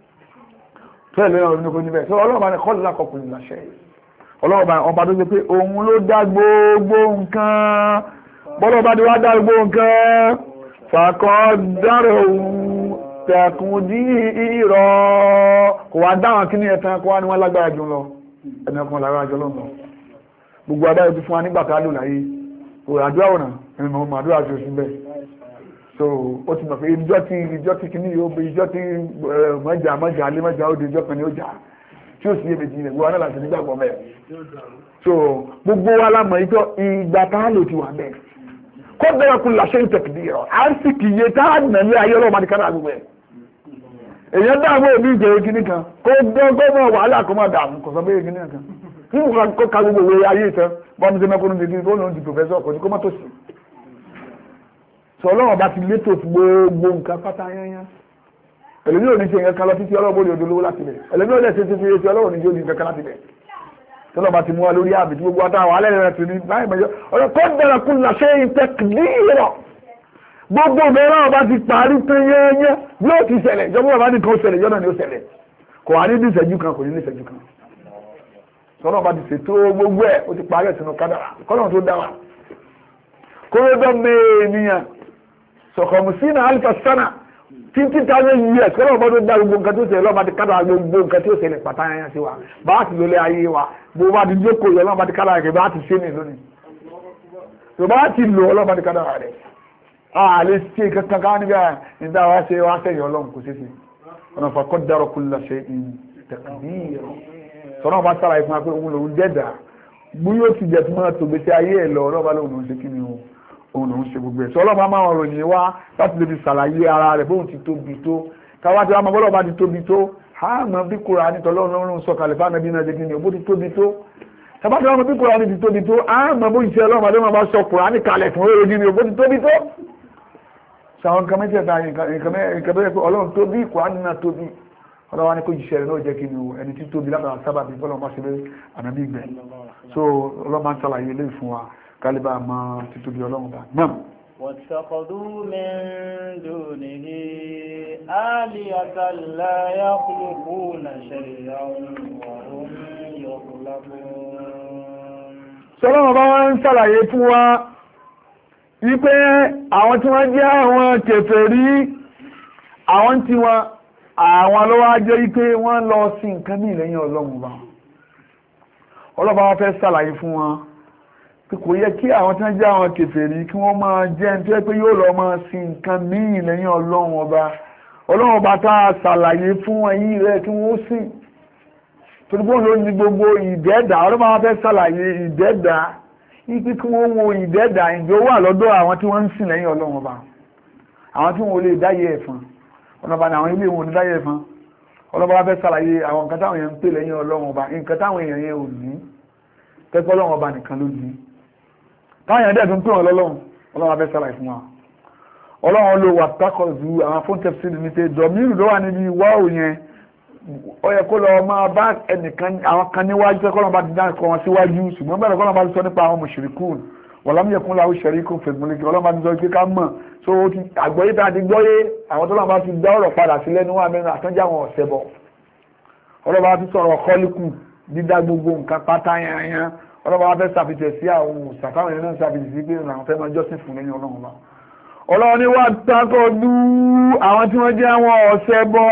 fẹ́ẹ̀ lórí ọlọ́run ní kó ní bẹ́ẹ̀ sọ ọlọ́run máa ní kọ́ọ̀lù lákọ̀ọ́kùnrin làṣẹ ọlọ́run máa ọba tó ṣe pé òun ló dá gbogbo nǹkan bọ́lọ́ bá ti wá dá gbogbo nǹkan fàkọ́ dárò òun tẹ̀kùn dí ìrọ̀ kò wá dáwọn kí ní ẹ̀tàn kó wá ní wọ́n lágbára jù lọ ẹni ọkùnrin lágbára jù lọ́nà gbogbo adáyé ti fún wa nígbà tá a lò láyé kò àdúrà ọ̀nà ẹni mọ̀ mọ̀ àdúrà tó sí bẹ́ẹ̀ so ó ti mọ̀ pé ìjọ tí ìjọ tí kìíní yóò bẹ ìjọ tí mọ́jà mọ́jà alẹ́ mọ́jà ó di ìjọ kan ní ó jà tí ó sì yé méjì rẹ̀ gbogbo anáà láti nígbàgbọ́ mẹ́ẹ̀ so gbogbo wa lámọ̀ ìjọ ìgbà tá a lò ti wà bẹ́ẹ̀ kó bẹ̀rẹ̀ kú làṣẹ ìtẹ̀kìdì rọ̀ à ń sì kìíye tá a nà ní ayé ọlọ́mọdé kára gbogbo ẹ̀ èèyàn dáàbò òbí ìjẹ̀rẹ̀ kìíní kan kó gbọ́gbọ́ wàhálà kó má dààmú kò sọ bẹ́ẹ̀ kìíní kan nínú kó ka gbogbo òwe ayé ìtàn bọ́n ti mẹ́kúnnú ti di tó lóun di pòfẹ́sọ̀ kò ní kó má tó sí. sọ ọlọ́run bá ti létò gbogbo nǹkan pátá yányán ẹlòmí ò ní ṣe nǹkan kan lọ títí ọlọ́run bó lè odolówó láti bẹ̀ ẹlòmí ò lè ṣe títí etí ọlọ́run ní jó di nǹkan kan láti bẹ̀ tọ́lọ́ bá ti mú wa lórí àbí tí gbogbo àtàwọn alẹ́ rẹ̀ ti ní láì mẹ́jọ ọ̀rọ̀ kó bẹ̀rẹ̀ kú làṣẹ ìtẹ̀kìlìrọ̀ gbogbo mẹ́rán ọba ti parí pé yẹ́yẹ́ yóò ti ṣẹlẹ̀ ìjọba ọba ní kan ṣẹlẹ̀ yọ́nà ni ó ṣẹlẹ̀ kò wá ní ní ìṣẹ́jú kan kò ní ní ìṣẹ́jú kan tọ́lọ́ bá ti ṣètò gbogbo ẹ̀ ó ti parí ẹ̀sìn kádàrá kọ́lọ́n tó dá wa kóró mẹ́ẹ̀ẹ́nìyàn sọ̀kọ̀mùsínà alifa sana títí táwọn yìí ẹ̀ kọ́lọ́n bá tó dá gbogbo nǹkan tó ṣẹlẹ̀ lọ́ba ti kádàrá gbogbo nǹkan tó ṣẹlẹ̀ pàtàkì sí wa bá ti lólé ayé wa bó bá ti jókòó yọ lọ́ba ti kádàrá rẹ̀ bá ti ṣe ní lónìí tó bá ti lò ọlọ́ba ti kádàrá rẹ̀ a lè ṣe kankan ká nígbà nígbà wá ṣe wá sẹ́yìn ọlọ́run kò ṣeéṣe ọ̀nà fàkọ́ dárọ̀ kulla shay'in taqdira sọ̀rọ̀ bá sára ìfún apẹ́ òun lòun dẹ́dà bú yóò ti jẹ́ tí wọ́n tó gbé sí ayé ẹ̀ lọ ọlọ́ba lòun lòun ṣe kí ni òun lòun ṣe gbogbo ẹ̀ sọ ọlọ́ba máa ń ròyìn wá láti lè fi ṣàlàyé ara rẹ̀ bóun ti tóbi tó káwá tí wọ́n máa bọ́lọ́ bá ti tóbi tó á mọ bí Kùránì tọ́lọ́run sọ̀kalẹ̀ fáwọn ẹbí náà ṣe kí ni bó ti tóbi tó tàbá tí wọ́n mọ bí Kùránì ti tóbi tó á mọ bó ìṣẹ́ ọlọ́run àdéhùn bá sọ Kùránì kalẹ̀ fún oore kí ni bó ti tóbi tó sàwọn nǹkan mẹ́tẹ̀ẹ̀ta nǹkan bẹ́ẹ̀ pé ọlọ́run tóbi Kùránì náà tóbi ọlọ́wà ní kó jíṣẹ́ rẹ̀ náà jẹ́ kí ni ẹni tí tóbi látara sábàbí fọ́lọ́ máa ṣe lé ànábì ìgbẹ́ so ọlọ́run máa ń ṣàlàyé ilé fún wa kálíbà máa ti tóbi ọlọ́run bá náà. واتخذوا من دونه آلهة لا يخلقون شيئا وهم يخلقون. sọlọ́run bá wá ń ṣàlàyé fún wa wípé àwọn tí wọ́n jẹ́ àwọn kèfèrí àwọn tí wọ́n àwọn alọ́wọ́ ajẹ́ wípé wọ́n lọ sí nǹkan ní ìlẹ́yìn ọlọ́run bá ọlọ́ba wọn fẹ́ ṣàlàyé fún wọn pé kò yẹ kí àwọn tí wọ́n jẹ́ àwọn kèfèrí kí wọ́n máa jẹ́ ní tó yẹ pé yóò lọ máa sí nǹkan ní ìlẹ́yìn ọlọ́run ọba ọlọ́run ọba tá a ṣàlàyé fún ẹ̀yìn rẹ̀ kí wọ́n sì torí bóun ló ní gbogbo ìdẹ́ẹ̀dá ọlọ́ba wọn fẹ́ ṣàlàyé ìdẹ́ẹ̀dá ipe kí wọ́n wo ìdẹ́ẹ̀dá ìjọ wà lọ́dọ̀ àwọn tí wọ́n ń sìn lẹ́yìn ọlọ́run ọba àwọn tí wọ́n lè dáyé ẹ̀fọn ọlọ́ba ní àwọn ilé ìwọ̀n onídáyẹ̀ fún ọlọ́ba wá fẹ́ ṣàlàyé àwọn nǹkan táwọn èèyàn ń pè lẹ́yìn ọlọ́run ọba nǹkan táwọn èèyàn yẹn ò ní tẹ́kọ́ ọlọ́run ọba nìkan ló ní táwọn èèyàn dẹ̀ tún pè wọ́n lọ́lọ́run ọlọ́run wá fẹ́ ṣàlàyé fún wa ọlọ́run ló wà tákọ̀ ju àwọn fóńtẹ́fsì ní pé dọ̀míìrù ló wà níbi wáwò yẹn ó yẹ kó lọ máa bá ẹnìkan àwọn kan níwájú pé kọ́lọ́n bá ti dá nǹkan wọn síwájú ṣùgbọ́n bẹ́ẹ̀ kọ́lọ́n bá ti sọ nípa àwọn mushrikun wọ̀lámù yẹ kún láwù sharikun fil mulki kọ́lọ́n bá ti sọ pé ká mọ̀ so àgbọ́yé tá a ti gbọ́yé àwọn tó lọ́n bá ti dá ọ̀rọ̀ padà sí lẹ́nu wà mẹ́rin àtọ́jà àwọn ọ̀sẹ̀ bọ̀ ọlọ́ba ti sọ̀rọ̀ kọ́líkù dídá gbogbo nǹkan pátá yanyan ọlọ́ba wa fẹ́ ṣàfihàn sí àwọn òṣàfáwọn ẹni náà ṣàfihàn sí pé àwọn fẹ́ máa jọ́sìn fún lẹ́yìn ọlọ́run bá ọlọ́run ni wà tákọ̀ọ́dú àwọn tí wọ́n jẹ́ àwọn ọ̀sẹ̀ bọ́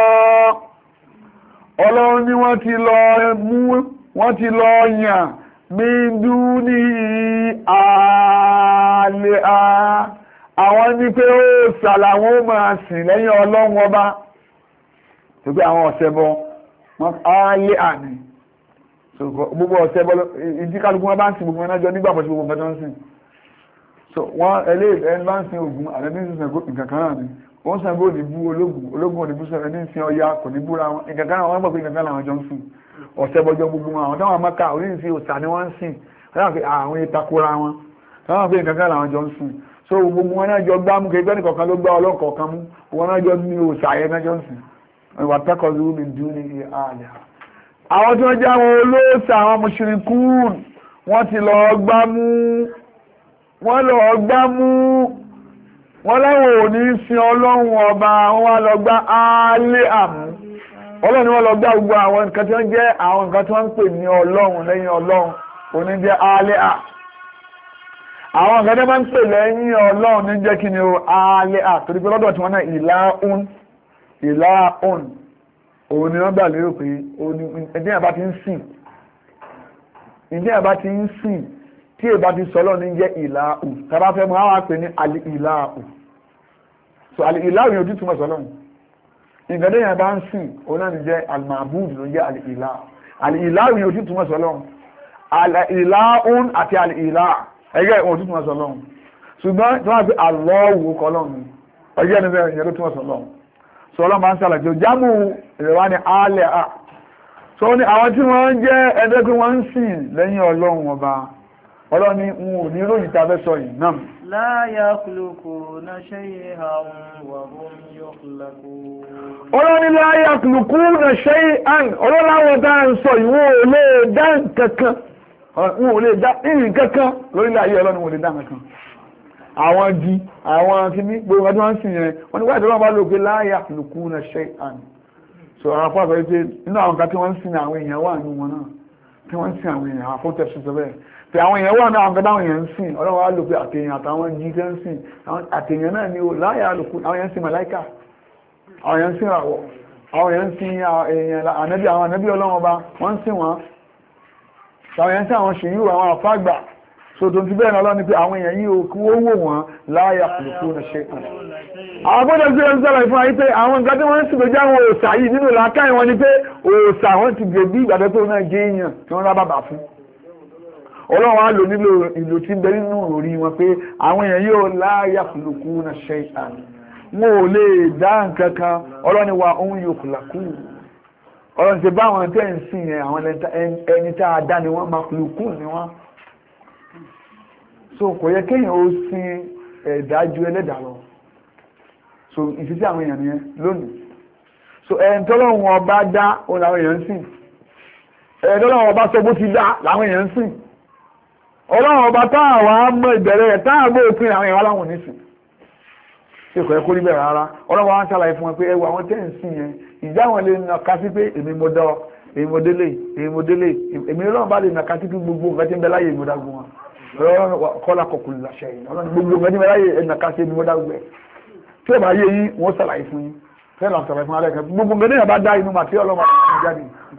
ọlọ́run ni wọ́n ti lọ mú wọ́n ti lọ yàn míndú ní ààlẹ́ a àwọn ní pé ó sàlàwọ́ máa sìn lẹ́yìn ọlọ́run ọba tó pé àwọn ọ̀sẹ̀ bọ́ wọ́n ààlẹ́ àní gbogbo ọ̀sẹ̀ bọ́ ìdí kálukú wọn bá ń sìn gbogbo ẹnájọ́ nígbàgbọ́ sí gbogbo ẹjọ́ ń sìn so wọ́n ẹlẹ́ ẹni bá ń sin Ògún àrẹ́bí ń sin nǹkan kan náà ni wọ́n sàn bó ní bú ológun ológun ò ní bú sọ̀rọ̀ ní sin Ọya kò ní búra wọn nǹkan kan náà wọ́n gbọ́ pé nǹkan kan làwọn jọ ń sìn ọ̀sẹ̀ bọ́jọ́ gbogbo wọn àwọn táwọn amáka oríṣiríṣi òòṣà ni wọ́n ń sìn àwọn ìtakora wọn táwọn pé nǹkan kan làwọn jọ ń sìn so gbogbo wọn náà jọ gbá mú kéjọ́ nìkọ̀ọ̀kan ló gbá ọlọ́kọ̀ọ̀kan mú wọn náà jọ ní òòṣà yẹn náà jọ ń sìn ìwà tẹ́kọ̀ọ́ ló mi dún ní àlẹ́ àwọn tí wọ́n jẹ́ àwọn olóòṣà àwọn mushrikun wọ́n ti lọ gbá mú wọ́n lọ gbá mú wọ́n láwọn ò ní sin ọlọ́run ọba wọ́n wá lọ gbá alẹ́ àmú ọlọ́run wọ́n lọ gbá gbogbo àwọn nǹkan tí wọ́n jẹ́ àwọn nǹkan tí wọ́n ń pè ní ọlọ́run lẹ́yìn ọlọ́run òní jẹ́ alẹ́ à àwọn nǹkan tí wọ́n ń pè lẹ́yìn ọlọ́run ní jẹ́ kí ni o alẹ́ à torí pé lọ́dọ̀ tí wọ́n náà ìlà òun ìlà òun òun ni wọ́n gbà lérò pé ẹ̀dín àbá ti ń sìn ẹ̀dín àbá ti ń sìn tí èbá ti sọ́lọ́ ní jẹ́ ìlàáhù tàbá fẹ́ mọ́ àwọn àpè ní alìláhù so alìláhù yóò tún túnmọ̀ sọ́lọ́ ìgbẹ̀dẹ̀ yẹn bá ń sìn òun náà ní jẹ́ alìmàbúdù ló jẹ́ alìláhù alìláhù yóò tún túnmọ̀ sọ́lọ́ alìláhù àti alìláhù ẹgbẹ́ ìwọ̀n tún túnmọ̀ sọ́lọ́ ṣùgbọ́n tí wọ́n fi àlọ́wù kọlọ́nù ọjọ́ ẹni bẹ́ẹ̀ yẹn ló túnmọ̀ sọ́lọ́ sọ́lọ́ máa ń sàlàjò jámù ìrẹ̀wá ní alẹ́ à so ní àwọn tí wọ́n jẹ́ ẹgbẹ́ pé wọ́n ń sìn lẹ́yìn ọlọ́run ọba ọlọ́ni ń ò ní ròyìn tàbẹ́ sọ yìí náà la yakhluquna shay'an wa hum yakhluqun ọlọ́ni la yakhluquna shay'an ọlọ́láwọ̀ tá ń sọ yìí wọ́n ò lè dá nǹkankan wọ́n ò lè dá nǹkankan lórílẹ̀ ayé ọlọ́ni wọ́n lè dá nǹkankan àwọn di àwọn kìíní gbogbo ọdún wọn sì yẹn wọ́n ní wáyé bá lò pé la yakhluquna shay'an so àwọn afọ́ àfẹ́ pé nínú àwọn kan tí wọ́n ń sin àwọn èèyàn wà ní wọn náà tí wọ́n ń sin àwọn èèyàn àfọ́tẹ́sí sọ bẹ́ẹ̀ pé àwọn èèyàn wà náà àwọn gẹ́gẹ́ àwọn èèyàn ń sìn ọlọ́wọ́ á lò pé àtèèyàn àtàwọn jí tẹ́ ń sìn àtèèyàn náà ni ó láyà lòkú àwọn èèyàn ń sìn màláíkà àwọn èèyàn ń sìn àwọ̀ àwọn èèyàn ń sìn èèyàn ànábì àwọn ànábì ọlọ́wọ́ bá wọ́n ń sìn wọn àwọn èèyàn ń sìn àwọn ṣèyí àwọn àfáàgbà so tó ti bẹ́ẹ̀ náà lọ́ni pé àwọn èèyàn yìí kí wọ́n wò wọ́n láyà lòkú ní ṣe kàn àwọn gbọ́dọ̀ sí ẹni sọ́lá ìfún ayé pé àwọn nǹkan tí wọ́n ń sìn lójú àwọn òòṣà yìí nínú làákàyè wọn ni pé òòṣà wọn ti gbèbí ìgbàdọ́ pé òun náà jẹ́ èèyàn tí wọ́n rábàbà fún ọlọ́run á lò nílò ìlò tí ń bẹ nínú orí wọn pé àwọn èèyàn yóò láyà kùlùkù náà ṣe àmì wọn ò lè dá nǹkan kan ọlọ́ni wa òun yóò kùlàkù ọlọ́run ti bá àwọn tẹ́ ń sìn yẹn àwọn ẹni tá a dá ni wọ́n máa kùlùkù ni wọ́n so kò yẹ kéèyàn ó sin ẹ̀dá ju ẹlẹ́dàá lọ so ìfisí àwọn èèyàn yẹn lónìí so ẹni tọ́lọ́run ọba dá òun làwọn èèyàn ń sìn ẹni tọ́lọ́run ọba sọ bó ti dá làwọn èèyàn ń sìn ọlọ́run ọba táàwà mọ́ ìbẹ̀rẹ̀ rẹ̀ táàgbó òpin àwọn èèyàn aláwọ̀ nísìn tí kò ẹkó níbẹ̀ rárá ọlọ́run wá ń ṣàlàyé fún wọn pé ẹwà àwọn tẹ́ ń sìn yẹn ìjà wọn lè nà ká sí pé èmi mo dá ọ èmi mo délé èmi mo délé èmi ọlọ́run bá lè nà ká sí pé gbogbo nǹkan tí ń bẹ láyé èmi mo dá gbogbo wọn ọlọ́run kọ́lá kọkùnrin làṣẹ yìí ọlọ́run gbogbo nǹkan tí ń bẹ láyé èmi nà ká sí èmi mo dá gbogbo ẹ̀ tí ẹ bá yé yín wọ́n ṣàlàyé fún yín fẹ́ẹ́ lọ ṣàlàyé fún alẹ́ kan gbogbo nǹkan tí yẹn bá dá inú màtí ọlọ́run jáde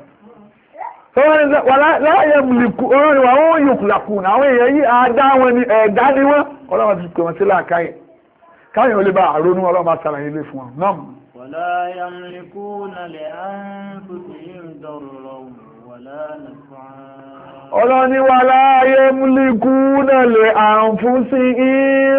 láyé mùlìkù orin wà wọ́n yóò kùlàkù àwọn èèyàn yìí àádá wọn ni ẹ̀ẹ̀dá ni wọ́n ọlọ́run ti pè wọ́n sí láàkáyẹ̀ káyẹ̀ olè bá àrónú ọlọ́run bá sàlàyé lé fún wọn náà wala yamlikuna li anfusihim darran wala naf'an ọlọ́run ni wala yamlikuna li anfusihim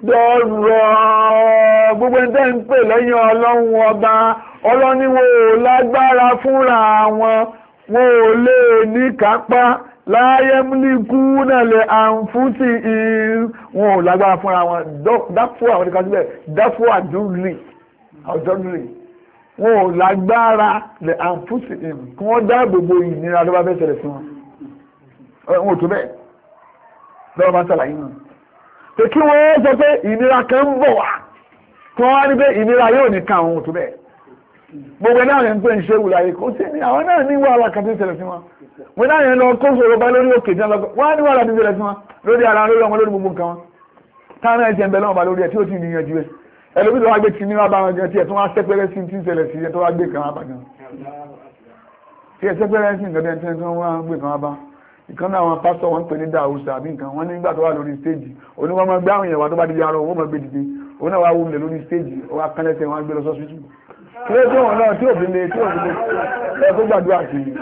darran gbogbo ẹ̀dẹ́ ń pè lẹ́yìn ọlọ́run ọba ọlọ́run ni wọ́n ò lágbára fúnra wọn wọn ò lè ní kápá láyé múlíkú náà lè àǹfúsì ìrìn wọn ò lágbára fúnra wọn dáfọ́ àwọn ìdíkà síbẹ̀ dáfọ́ àdúrì àdúrì wọn ò lágbára lè àǹfùsì kí wọ́n dáàbò bo ìnira tó bá fẹ́ ṣẹlẹ̀ sí wọn wọn ò tó bẹ́ẹ̀ lọ́wọ́ bá ṣàlàyé náà pé kí wọ́n sọ pé ìnira kan ń bọ̀ wá kí wọ́n wá ní pé ìnira yóò ní ká àwọn ò tó bẹ́ẹ̀ gbogbo náà yẹn ń pè ń ṣe wùláyé kó sí ní àwọn náà ní wàhálà kan tó ń ṣẹlẹ̀ sí wọn wọn náà yẹn lọ kó sọ̀rọ̀ bá lórí òkè jẹ́ lọ́gọ́ wọ́n á ní wàhálà tó ń ṣẹlẹ̀ sí wọn lórí ara lórí ọmọ lórí gbogbo nǹkan wọn táwọn náà ṣe ń bẹ lọ́wọ́ bá lórí ẹ̀ tí ó ti níyanjú ẹ̀ ẹlòmí tó wá gbé tìǹbù wá bá wọn gan tí ẹ̀ tó wá sẹ́pẹ́rẹ́ sí tí ń ṣẹlẹ̀ sí ẹ̀ tó wá gbé kan wá bá gan tí ẹ̀ sẹ́pẹ́rẹ́ sí nǹkan tí wọ́n wá gbé kan wá bá ìkan náà àwọn pásítọ̀ wọn ń pè ní dáhùsà àbí nǹkan wọn nígbà tó wà lórí stéèjì oníwọ́n máa gbé àwọn èèyàn wá tó bá di arọ owó máa gbé dìde òun náà wá wú lẹ̀ lórí stéèjì ó wá kánlẹ́sẹ̀ wọn gbé lọ sọ́sítù kí ló tó wọn náà tí òfin lè tí òfin lè ẹ tó gbàdúrà sí i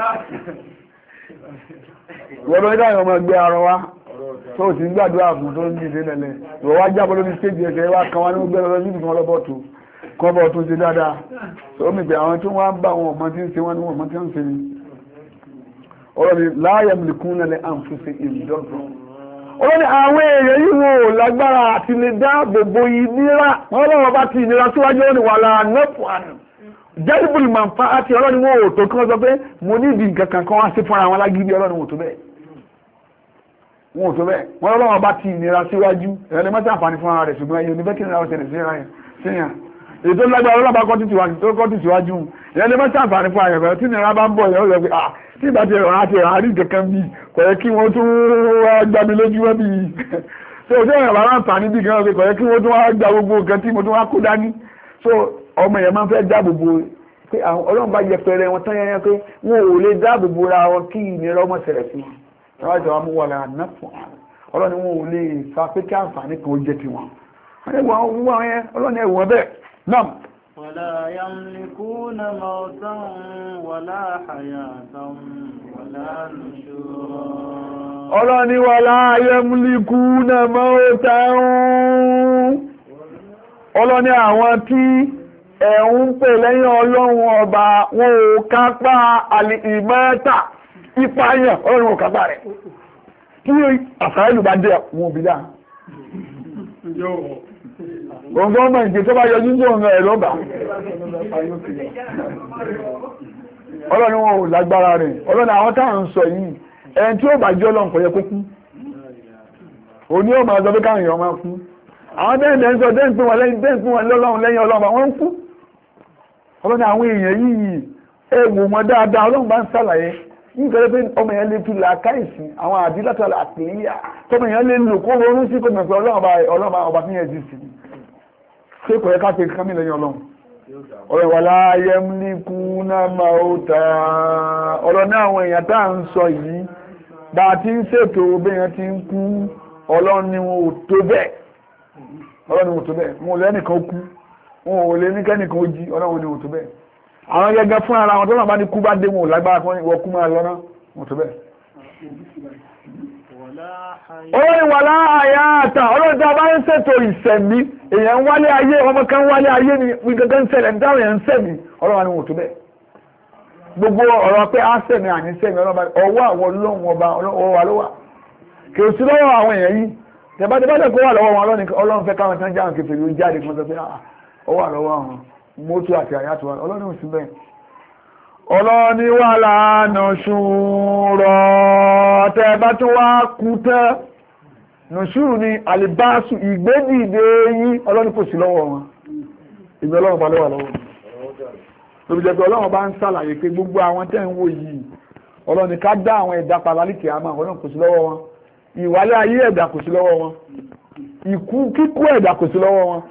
ìwọ́n lórí dáhùn ọmọ gbé arọ wá tó ti ń gbàdúrà fún tó ń dìde lẹ́lẹ̀ ìwọ́ wá jábọ́ lórí stéèjì ẹ̀kẹ́ wá kan wá ní gbé lọ sọ́sítù kan lọ́bọ̀ tó kọ́ bọ̀ tó ṣe dáadáa tó mi pé àwọn tó wá ń bá àwọn ọmọ tí ń ṣe wọn ní ọmọ tí ń ṣe ni ọ̀rọ̀ ni láyé mìlìkún lẹ́lẹ́ àǹfúnṣe ìdọ́gbọ̀n ọ̀rọ̀ ni àwọn èèyàn yìí wọn ò lágbára àti lè dáàbò bo ìnira wọn lọ́wọ́ bá ti ìnira síwájú ó ní wà láà nọ́pù àná jẹ́rìbùlì máa ń fa àti ọlọ́ni wọn ò tó kí wọ́n sọ pé mo ní ìdí nǹkan kan kan wá sí fúnra wọn lágídí ọlọ́ni wọn ò tó bẹ́ẹ̀ wọn ò tó bẹ́ẹ̀ wọn lọ́wọ́ bá ti ìnira síwájú ẹ̀rọ mọ́tí àǹfààní fúnra rẹ̀ ṣùgbọ́n ẹ̀yẹ oníbẹ́kì nira ọ̀sẹ̀ síyàn èyí tó lágbára ọlọ́ba kọ́ ti síwájú ìyẹn lè mọ́tí àǹfààní fúnra rẹ̀ tí ìnira bá ń bọ̀ ìyẹn ó lọ pé ah tí ìbá ti ẹ̀rọ àti ẹ̀rọ àrí kankan bí kò yẹ kí wọ́n tún wá gbá mi lójú wọn bí so tí ẹ̀rọ àrá àǹfààní bí gan kò yẹ kí wọ́n tún wá gba gbogbo nǹkan tí mo tún wá kó dání so ọmọ yẹn máa ń fẹ́ dáàbòbò pé àwọn ọlọ́run bá yẹ pẹrẹ wọn tán yẹn pé wọn ò lè dáàbòbò ra wọn kí ìnira ọmọ ṣẹlẹ̀ sí wọn ẹwà ìjọba mú wà lára náà fún wọn ọlọ́run wọn ò lè fa pé kí àǹfààní kan ó jẹ tiwọn ọlọ́run ẹ̀wọ̀n bẹ́ẹ̀ náà. ولا يملكون موتا ولا حياة ولا نشورا ọlọ́ni ولا يملكون موتا ọlọ́ni àwọn tí ẹ̀hún pè lẹ́yìn ọlọ́run ọba wọn ò kápá àlì ìmọ́ta ìpáyàn ọlọ́run ò kápá rẹ̀ kí àṣà ìlú bá dé wọn òbí dáa Òǹgọ́ ọmọ ìgbé tó bá yọjú tó ọ̀nà ẹ̀rọ bà. Ọlọ́run wọn ò lágbára rẹ̀. Ọlọ́run àwọn táà ń sọ yìí, ẹni tí ó bá jẹ́ ọlọ́run kò yẹ kó kú. Òní ó máa sọ pé káwọn èèyàn máa kú. Àwọn tẹ́ǹtẹ́ ń sọ tẹ́ǹtẹ́ wọn lẹ́yìn tẹ́ǹtẹ́ wọn lọ́lọ́run lẹ́yìn ọlọ́run wọ́n ń kú. Ọlọ́run àwọn èèyàn yìí ẹ̀wù wọn dáadáa ọlọ́run bá ń ṣàlàyé. Nítorí pé ọmọ yẹn lè fi làákàìsí àwọn àdílátọ̀ àpèyà tọmọ yẹn lè lò kó ronú sí kò mọ̀ pé ọlọ́run ọba fi yẹn jù sí ṣé kò yẹ ká ṣe kán mi lẹ́yìn ọlọ́run ọ̀rọ̀ wà láyé ní kú náà máa ó ta ọ̀rọ̀ ní àwọn èèyàn tá à ń sọ yìí bá a ti ń ṣètò béèyàn ti ń kú ọlọ́run ni wọn ò tó bẹ́ẹ̀ ọlọ́run ni wọn ò tó bẹ́ẹ̀ wọn ò lẹ́nìkan kú wọn ò lè ní kẹ́nìkan ó jí ọlọ́run ni wọn ò tó bẹ́ẹ̀ àwọn gẹ́gẹ́ fún ara wọn tó náà bá ní kú bá dé wọn ò lágbára fún ìwọ kú máa lọ́nà wọn tó bẹ́ẹ̀. Ọlọ́run wà láàáyá àtà ọlọ́run tí a bá ń ṣètò ìṣẹ̀mí èèyàn wálé ayé ọmọ kan wálé ayé ni gbígbẹ́gbẹ́ ń ṣẹlẹ̀ nítawọn èèyàn ń ṣẹ̀mí ọlọ́run ni wọn tó bẹ́ẹ̀. Gbogbo ọ̀rọ̀ pé á ṣẹ̀mí àní ṣẹ̀mí ọwọ́ àwọn ọlọ́run ọba ọwọ́ wa ló wà. Kì í sí lọ́wọ́ àwọn èèyàn yìí tẹ̀bátẹ́bátẹ́ kó wà lọ́wọ́ wọn ọlọ́run fẹ́ káwọn tán jáwọn kẹfẹ́ yóò jáde fún ọ pé ọwọ́ àlọ́wọ́ àwọn mọ́tò àti àyàtọ̀ ọlọ́run ò sí bẹ́ẹ̀. Ọlọ́ni wà láàánà ṣúrọ̀ tẹ́ẹ̀bá tó wá kú tẹ́ nùṣúrù ni àlìbáṣù ìgbédìde yín ọlọ́ni kò sí lọ́wọ́ wọn ìgbẹ́ ọlọ́run bá lọ́wọ́ lọ́wọ́ lóbi jẹ́ pé ọlọ́run bá ń ṣàlàyé pé gbogbo àwọn tẹ́ ń wò yìí ọlọ́ni ká dá àwọn ẹ̀dá palálìkì àmà ọlọ́run kò sí lọ́wọ́ wọn ìwálé ayé ẹ̀dá kò sí lọ́wọ́ wọn ìkú kíkú ẹ̀dá kò sí lọ́wọ́ wọn